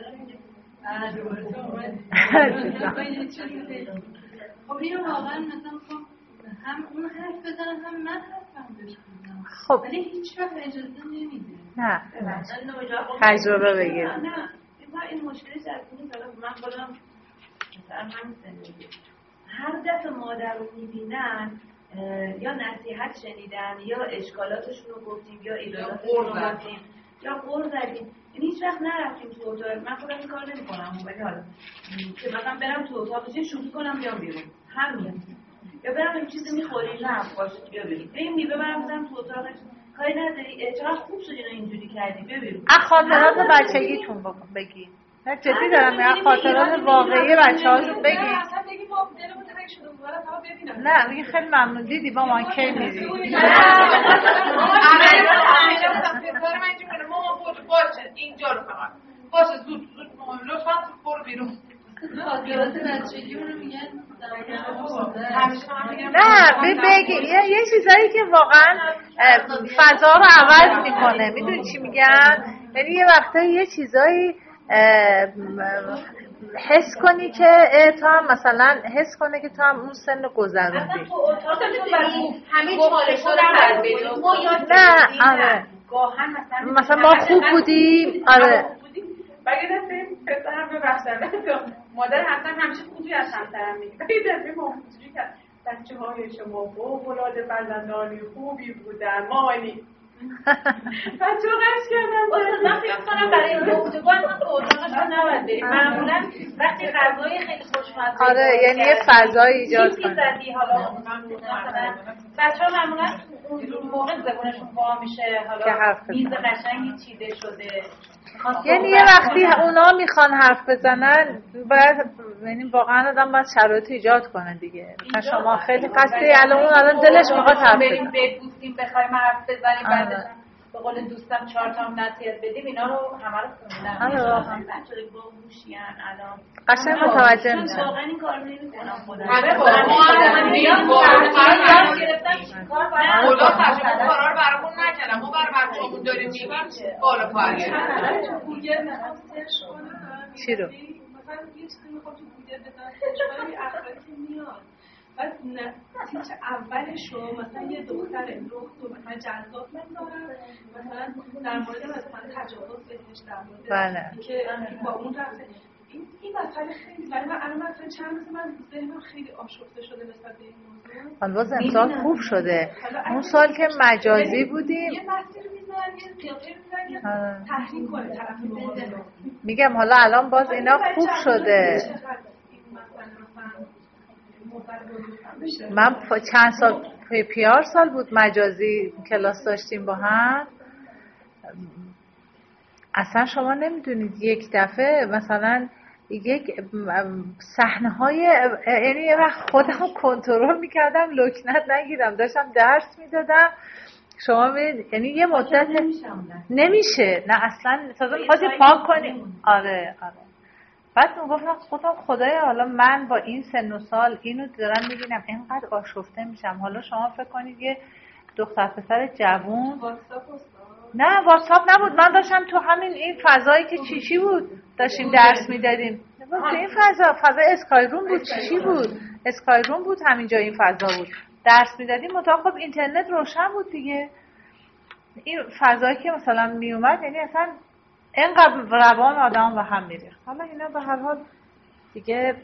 [SPEAKER 1] اتاق خب اینو واقعا مثلا هم اون حرف بزنن هم من حرفم بهش بزنم.
[SPEAKER 2] خب
[SPEAKER 1] ولی هیچ وقت اجازه نمیده.
[SPEAKER 2] نه تجربه بگیر.
[SPEAKER 4] نه این مشکلش از این طرف من خودم مثلا همین زندگی هر دفعه مادر رو میبینن یا نصیحت شنیدن یا اشکالاتشون رو گفتیم یا ایراداتشون رو گفتیم یا قول زدیم، یعنی هیچ وقت نرفتیم تو اتاق. من خودم این کار نمی کنم ولی حالا که مثلا برم تو اتاق چه شوخی کنم بیام بیرون همین، یا برم این چیزی میخوریم نه باشه بیا بیرون این میوه برم بزنم تو اتاق کاری نداری چقدر خوب شد اینو اینجوری کردی ببین
[SPEAKER 2] از خاطرات بچگیتون بکن بگی نه جدی دارم میگم خاطرات واقعی بچه‌هاشون بگی
[SPEAKER 5] اصلا بگی ما دلمون تنگ شده اونورا فقط ببینم
[SPEAKER 2] نه میگه خیلی ممنون دیدی با من کی میری
[SPEAKER 5] پسر من اینجوری کنه مامان برو باشه اینجا رو فقط باشه زود زود مامان لطفا برو بیرون
[SPEAKER 7] خاطرات بچگیمون رو میگن
[SPEAKER 2] نه بگی یه, یه چیزایی که واقعا فضا رو عوض میکنه میدونی چی میگم یعنی یه وقتایی یه چیزایی حس کنی که تو هم مثلا حس کنه که تو هم اون سن رو گذروندی
[SPEAKER 4] اصلا تو اتاقتون برای همه چالش رو در بیرون ما یاد
[SPEAKER 2] نه آره
[SPEAKER 4] گاهن مثلا
[SPEAKER 2] مثلا ما خوب بودیم آره
[SPEAKER 3] بگه دفعه پسرم ببخشم مادر حسن همیشه خوبی از همسرم میگه بگه دفعه ما خوبی کرد بچه های شما فوق‌العاده فرزندانی خوبی بودن مامانی بچه ها قش کردم
[SPEAKER 4] من فکر کنم برای گفتگو اصلا تو اتاقش رو نباید بریم معمولا وقتی غذای خیلی خوشمزه
[SPEAKER 2] آره یعنی یه فضایی ایجاد
[SPEAKER 4] کنه زدی حالا مثلا بچه ها معمولا اون موقع زبونشون وا میشه حالا میز قشنگی چیده شده
[SPEAKER 2] یعنی یه وقتی اونا میخوان حرف بزنن باید یعنی واقعا آدم باید شرایط ایجاد کنه دیگه مثلا شما خیلی قصدی الان اون الان دلش میخواد حرف بزنه
[SPEAKER 4] بریم بگوستیم بخوایم حرف بزنیم بعدش به قول دوستم چهار تا نصیحت بدیم اینا رو همه رو خوندن
[SPEAKER 2] آره واقعا
[SPEAKER 4] بچه‌ها باهوشین الان
[SPEAKER 2] قشنگ متوجه میشن
[SPEAKER 4] واقعا این کار نمی‌کنم خودم
[SPEAKER 5] همه با ما میگم
[SPEAKER 4] یاد گرفتن کار باید
[SPEAKER 5] خدا تجربه کارا رو برامون نکردم ما برای بچه‌مون داریم میگیم بالا پایین
[SPEAKER 1] گوگل میخوام سرچ کنم
[SPEAKER 2] چی رو
[SPEAKER 1] مثلا یه چیزی میخوام تو گوگل بزنم سرچ کنم یه اخباری که میاد بعد تیتر اولش رو مثلا یه دختر لخت و مثلا جذاب میذارم مثلا در مورد مثلا تجاوز بهش در مورد
[SPEAKER 2] بله
[SPEAKER 1] اینکه با اون رفته این این مسئله خیلی برای من الان مثلا چند روز من ذهنم خیلی آشفته شده نسبت به این موضوع
[SPEAKER 2] حالا باز امسال خوب شده اون سال که مجازی بودیم
[SPEAKER 1] یه مسیر میذارن یه قیافه میذارن که تحریک کنه طرف مقابل رو
[SPEAKER 2] میگم حالا الان باز اینا خوب شده من چند سال پیار سال بود مجازی کلاس داشتیم با هم اصلا شما نمیدونید یک دفعه مثلا یک صحنه های یعنی یه وقت خودم کنترل میکردم لکنت نگیرم داشتم درس میدادم شما میدید یعنی یه مدت نمیشه نه اصلا تازه میخواستی پاک کنی آره آره بعد میگفتم خودم خدایا حالا من با این سن و سال اینو دارم میبینم اینقدر آشفته میشم حالا شما فکر کنید یه دختر پسر جوون نه واتساپ نبود من داشتم تو همین این فضایی که چیچی بود داشتیم درس میدادیم تو این فضا فضا اسکای روم بود چیچی بود اسکای روم بود همینجا این فضا بود درس میدادیم مطابق خب اینترنت روشن بود دیگه این فضایی که مثلا میومد یعنی اصلا اینقدر روان آدم به هم میریخت حالا اینا به هر حال دیگه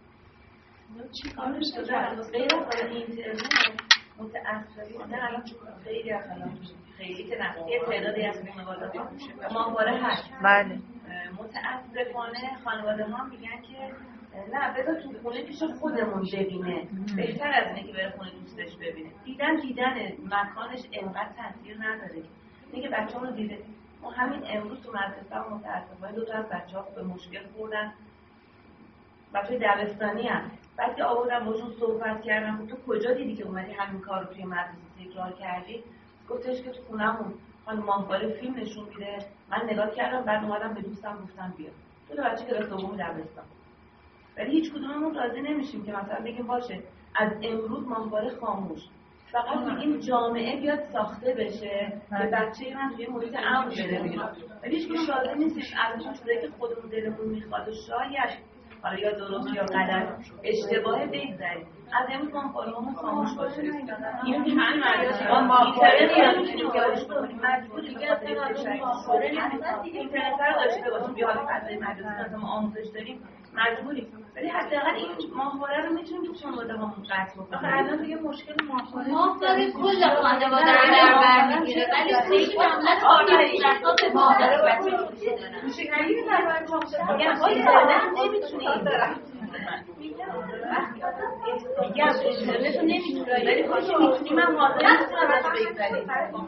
[SPEAKER 4] چی کارش داره غیر از اینترنت متأثرانه الان خیلی اخلاق خیلی که نه یه تعدادی از خانواده‌ها ماهواره هست
[SPEAKER 2] بله
[SPEAKER 4] متأسفانه خانواده ها میگن که نه بذار تو خونه پیش خودمون ببینه بهتر از اینه که بره خونه دوستش ببینه دیدن دیدن مکانش اینقدر تاثیر نداره میگه بچه‌ها رو دیده ما همین امروز تو مدرسه هم متأسفانه دو تا از بچه‌ها به مشکل خوردن بچه‌های دبستانی هم بعد که آوردم باشون صحبت کردم تو کجا دیدی که اومدی همین کار رو توی مدرسه تکرار کردی گفتش که تو خونه‌مون خانم ماهواره فیلم نشون میده من نگاه کردم بعد اومدم به دوستم گفتم بیا تو تا بچه کلاس دوم دبستان ولی هیچ کدوممون راضی نمیشیم که مثلا بگیم باشه از امروز ماهواره خاموش فقط این جامعه بیاد ساخته بشه که بچه من توی محیط امن بره بیرون ولی هیچ کدوم راضی نیستیم از اون چیزایی که خودمون دلمون میخواد و شاید حالا یا درست یا غلط اشتباه بگذاریم از امروز ما خانممون خاموش باشه این چند مردم ما اینترنت رو نمیتونیم یادش کنیم مجبوریم که خاطر اینترنت رو داشته باشیم یا حالا فضای مدرسه ما آموزش داریم مجبوریم ولی حداقل این ماهواره رو میتونیم تو خانواده‌هامون قطع بکنیم الان دیگه مشکل ماهواره
[SPEAKER 7] ماهواره کل خانواده رو در بر میگیره ولی خیلی معمولا کارمندان ماهواره بچه دوستی دارن
[SPEAKER 4] میشه خیلی در بر میگن اینترنت نمیتونیم
[SPEAKER 3] میگم اینترنت رو نمیتونه ولی خودش میتونی من حاضر نیستم از بگذاریم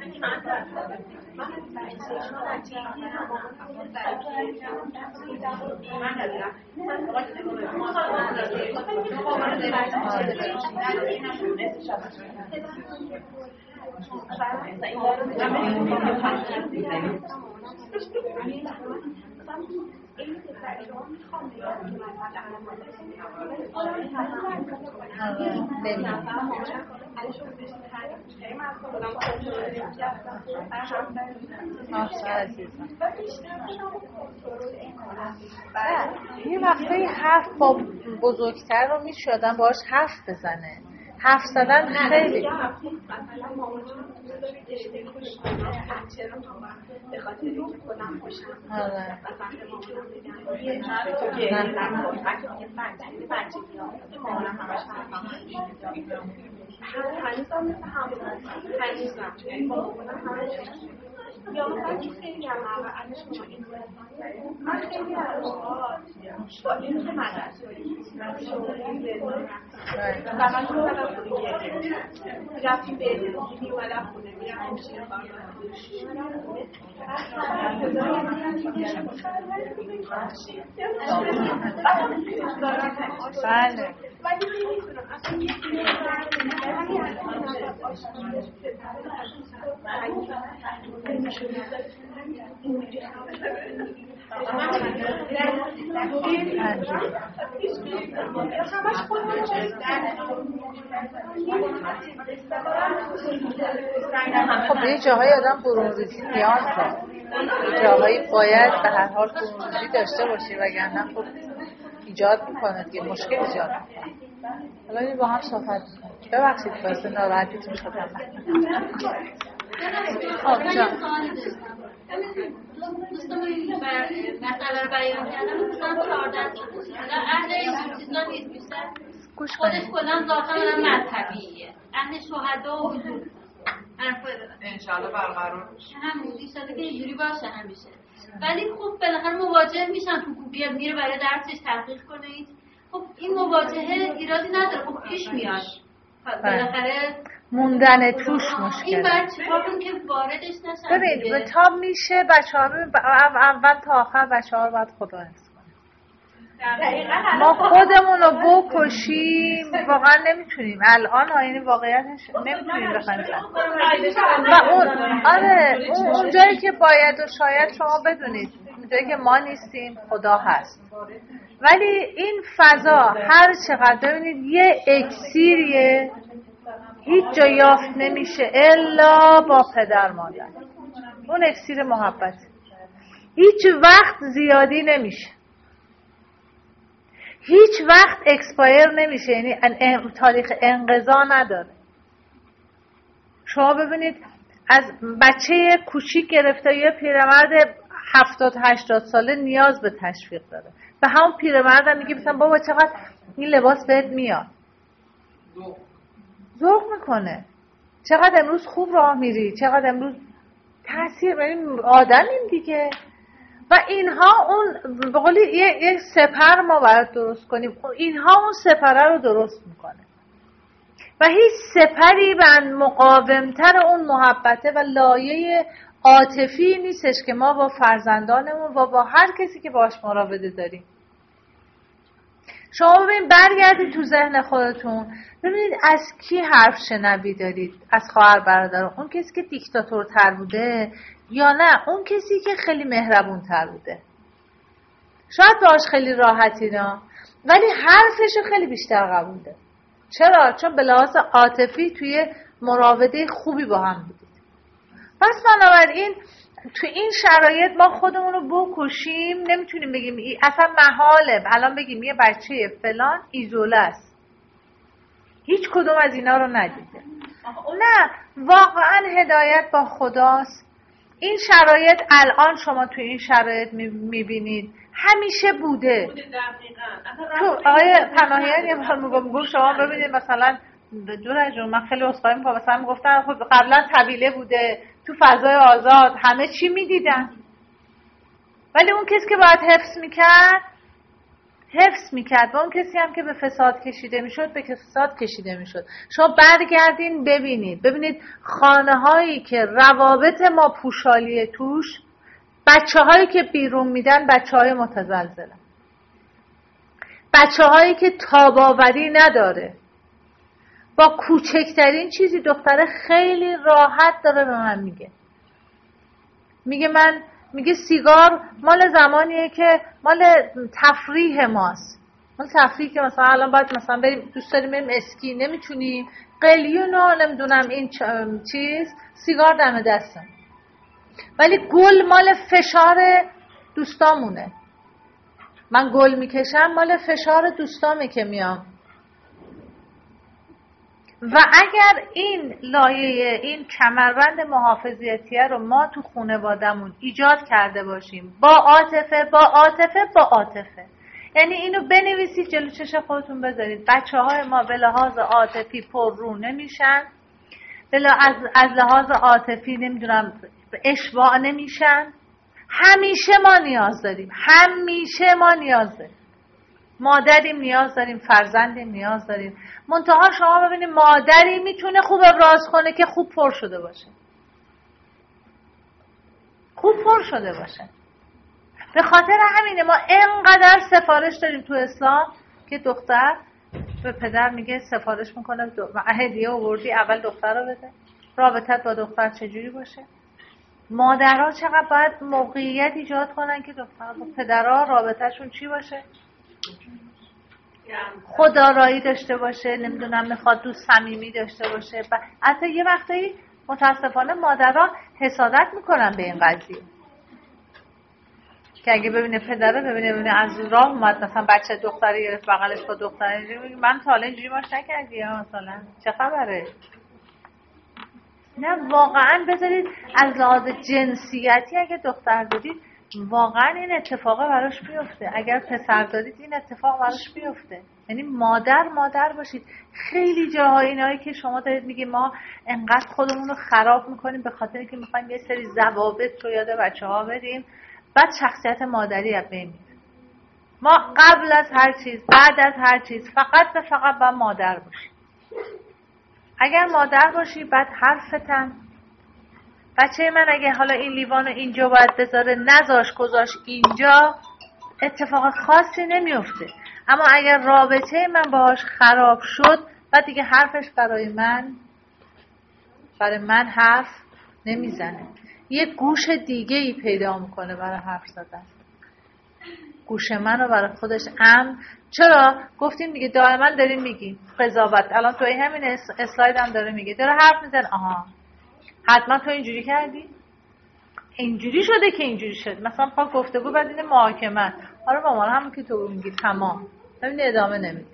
[SPEAKER 2] یه وقتی حرف با بزرگتر رو میشدن باهاش حرف بزنه. حرف زدن خیلی
[SPEAKER 1] یا مثلا که خیلی هم اولش شما این من خیلی از با این که مدرسه و من تو اومدم خونه رفتیم به ادرگی می اومدم خونه میرم همشیره کار
[SPEAKER 2] بله
[SPEAKER 1] ولی نمیتونم اصلا یه
[SPEAKER 2] خب یه جاهای آدم برونریزی نیاز داره، جاهایی باید به هر حال برونریزی داشته باشی وگرنه خب ایجاد میکنه دیگه، مشکل ایجاد میکنه. حالا این با هم صحبت میکنم. ببخشید واسه ناراحتیتون شدم. خب جان
[SPEAKER 7] مسئله رو بیان کردم مثلا چهارده سال اهل این چیزا نیست، بیشتر خودش کلا ذاتا آدم مذهبیه، اهل شهدا و حضور حرفا دارم
[SPEAKER 5] انشالله برقرار بشه
[SPEAKER 7] همون ایشالا که اینجوری باشه همیشه. ولی خب بالاخره مواجه میشن، تو کوبیت میره برای درسش تحقیق کنه، خب این مواجهه ایرادی نداره، خب پیش میاد بالاخره
[SPEAKER 2] موندن توش مشکل.
[SPEAKER 7] این بعد چیکار کنیم که واردش نشن؟
[SPEAKER 2] ببین به تا میشه بچه‌ها اول تا آخر بچه‌ها رو باید خدا حفظ کنه. ما خودمون رو بکشیم واقعا نمیتونیم الان آینه واقعیتش نمیتونیم بخوایم و اون آره اون اونجایی که باید و شاید شما بدونید اونجایی که ما نیستیم خدا هست، ولی این فضا هر چقدر ببینید یه اکسیریه هیچ جا یافت نمیشه الا با پدر مادر، اون اکسیر محبت هیچ وقت زیادی نمیشه، هیچ وقت اکسپایر نمیشه، یعنی تاریخ انقضا نداره. شما ببینید از بچه کوچیک گرفته یه پیرمرد هفتاد هشتاد ساله نیاز به تشویق داره، به همون پیرمرد هم میگه مثلا بابا چقدر این لباس بهت میاد، ذوق میکنه، چقدر امروز خوب راه میری، چقدر امروز تاثیر ببین آدمیم دیگه. و اینها اون به قولی یه, یه سپر ما باید درست کنیم، اینها اون سپره رو درست میکنه و هیچ سپری به مقاومتر اون محبته و لایه عاطفی نیستش که ما با فرزندانمون و با هر کسی که باش مراوده داریم. شما ببینید برگردید تو ذهن خودتون ببینید از کی حرف شنوی دارید، از خواهر برادر، اون کسی که دیکتاتورتر بوده یا نه اون کسی که خیلی مهربونتر بوده. شاید باش خیلی راحتی نه ولی حرفشو خیلی بیشتر قبول ده. چرا؟ چون به لحاظ عاطفی توی مراوده خوبی با هم بودید. پس بنابراین تو این شرایط ما خودمون رو بکشیم نمیتونیم بگیم اصلا محاله الان بگیم یه بچه فلان ایزوله است، هیچ کدوم از اینا رو ندیده. نه، واقعا هدایت با خداست. این شرایط الان شما تو این شرایط میبینید همیشه بوده. تو آقای پناهیان یه بار میگم شما ببینید مثلا دور جون من خیلی عذرخواهی میکنم مثلا میگفتن خب قبلا طویله بوده تو فضای آزاد همه چی میدیدن، ولی اون کسی که باید حفظ میکرد حفظ میکرد و اون کسی هم که به فساد کشیده میشد به فساد کشیده میشد. شما برگردین ببینید ببینید خانه هایی که روابط ما پوشالیه توش، بچه هایی که بیرون میدن بچه های متزلزلن، بچه هایی که تاباوری نداره، با کوچکترین چیزی دختره خیلی راحت داره به من میگه میگه من میگه سیگار مال زمانیه که مال تفریح ماست، مال تفریح که مثلا الان باید مثلا بریم دوست داریم بریم اسکی نمیتونیم، قلیون و نمیدونم این چیز سیگار دم دستم، ولی گل مال فشار دوستامونه، من گل میکشم مال فشار دوستامه که میام. و اگر این لایه این کمربند محافظتیه رو ما تو خانواده‌مون ایجاد کرده باشیم با عاطفه با عاطفه با عاطفه، یعنی اینو بنویسید جلو چش خودتون بذارید، بچه‌های ما به لحاظ عاطفی پر رو نمیشن، به از از لحاظ عاطفی نمیدونم اشباع نمیشن، همیشه ما نیاز داریم، همیشه ما نیاز داریم، مادریم نیاز داریم، فرزندیم نیاز داریم. منتها شما ببینید مادری میتونه خوب ابراز کنه که خوب پر شده باشه، خوب پر شده باشه. به خاطر همینه ما اینقدر سفارش داریم تو اسلام که دختر به پدر میگه سفارش میکنه هدیه آوردی اول دختر رو بده، رابطت با دختر چجوری باشه. مادرها چقدر باید موقعیت ایجاد کنن که دختر با پدرها رابطهشون چی باشه، خدارایی داشته باشه، نمیدونم میخواد دوست صمیمی داشته باشه. حتی یه وقتایی متاسفانه مادرها حسادت میکنن به این قضیه که اگه ببینه پدره ببینه ببینه از راه اومد مثلا بچه دختری گرفت بغلش با دختر اینجوری، من تا حالا اینجوری باش نکردی یا مثلا چه خبره. نه واقعا بذارید از لحاظ جنسیتی اگه دختر دارید واقعا این اتفاق براش بیفته، اگر پسر دارید این اتفاق براش بیفته، یعنی مادر مادر باشید. خیلی جاهای اینایی که شما دارید میگی ما انقدر خودمون رو خراب میکنیم به خاطر اینکه میخوایم یه سری ضوابط رو یاد بچه ها بدیم، بعد شخصیت مادری از بین میره. ما قبل از هر چیز بعد از هر چیز فقط به فقط با مادر باشیم. اگر مادر باشی بعد حرفتم بچه من اگه حالا این لیوانو اینجا باید بذاره نذاش گذاش اینجا اتفاق خاصی نمیفته، اما اگر رابطه من باهاش خراب شد بعد دیگه حرفش برای من برای من حرف نمیزنه، یه گوش دیگه ای پیدا میکنه برای حرف زدن، گوش منو برای خودش ام. چرا گفتیم دیگه دائما داریم میگیم قضاوت، الان توی همین اسلاید هم داره میگه داره حرف میزنه آها حتما تو اینجوری کردی اینجوری شده که اینجوری شد، مثلا پا گفتگو بعد این محاکمه آره مامان همون که تو میگی تمام ببین ادامه نمیدی.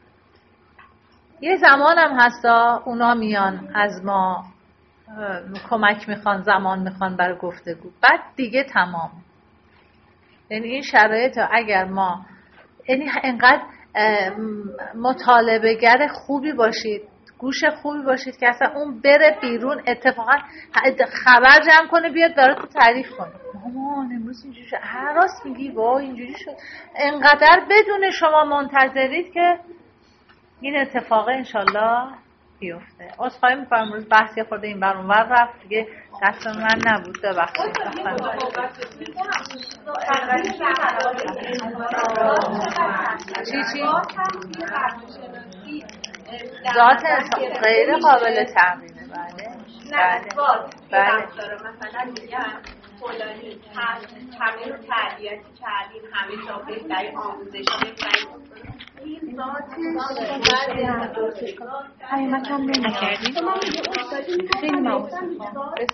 [SPEAKER 2] یه زمان هم هستا اونا میان از ما کمک میخوان زمان میخوان برای گفتگو بعد دیگه تمام. یعنی این شرایط اگر ما یعنی انقدر مطالبه گر خوبی باشید گوش خوبی باشید که اصلا اون بره بیرون اتفاقا خبر جمع کنه بیاد براتون تعریف کنه مامان امروز اینجوری شد، هر راست میگی وای اینجوری شد، انقدر بدون شما منتظرید که این اتفاق انشالله بیفته. عذرخواهی میکنم امروز بحثی خورده این بر اون ور رفت دیگه دست من نبود ببخشید. چی چی؟ ذات غیر قابل تغییره. بله بله
[SPEAKER 6] مثلا میگن فلانی همه رو تربیتی کردیم همه جا در این آموزش این ذاتش حقیقت هم نمی‌کردیم خیلی موضوع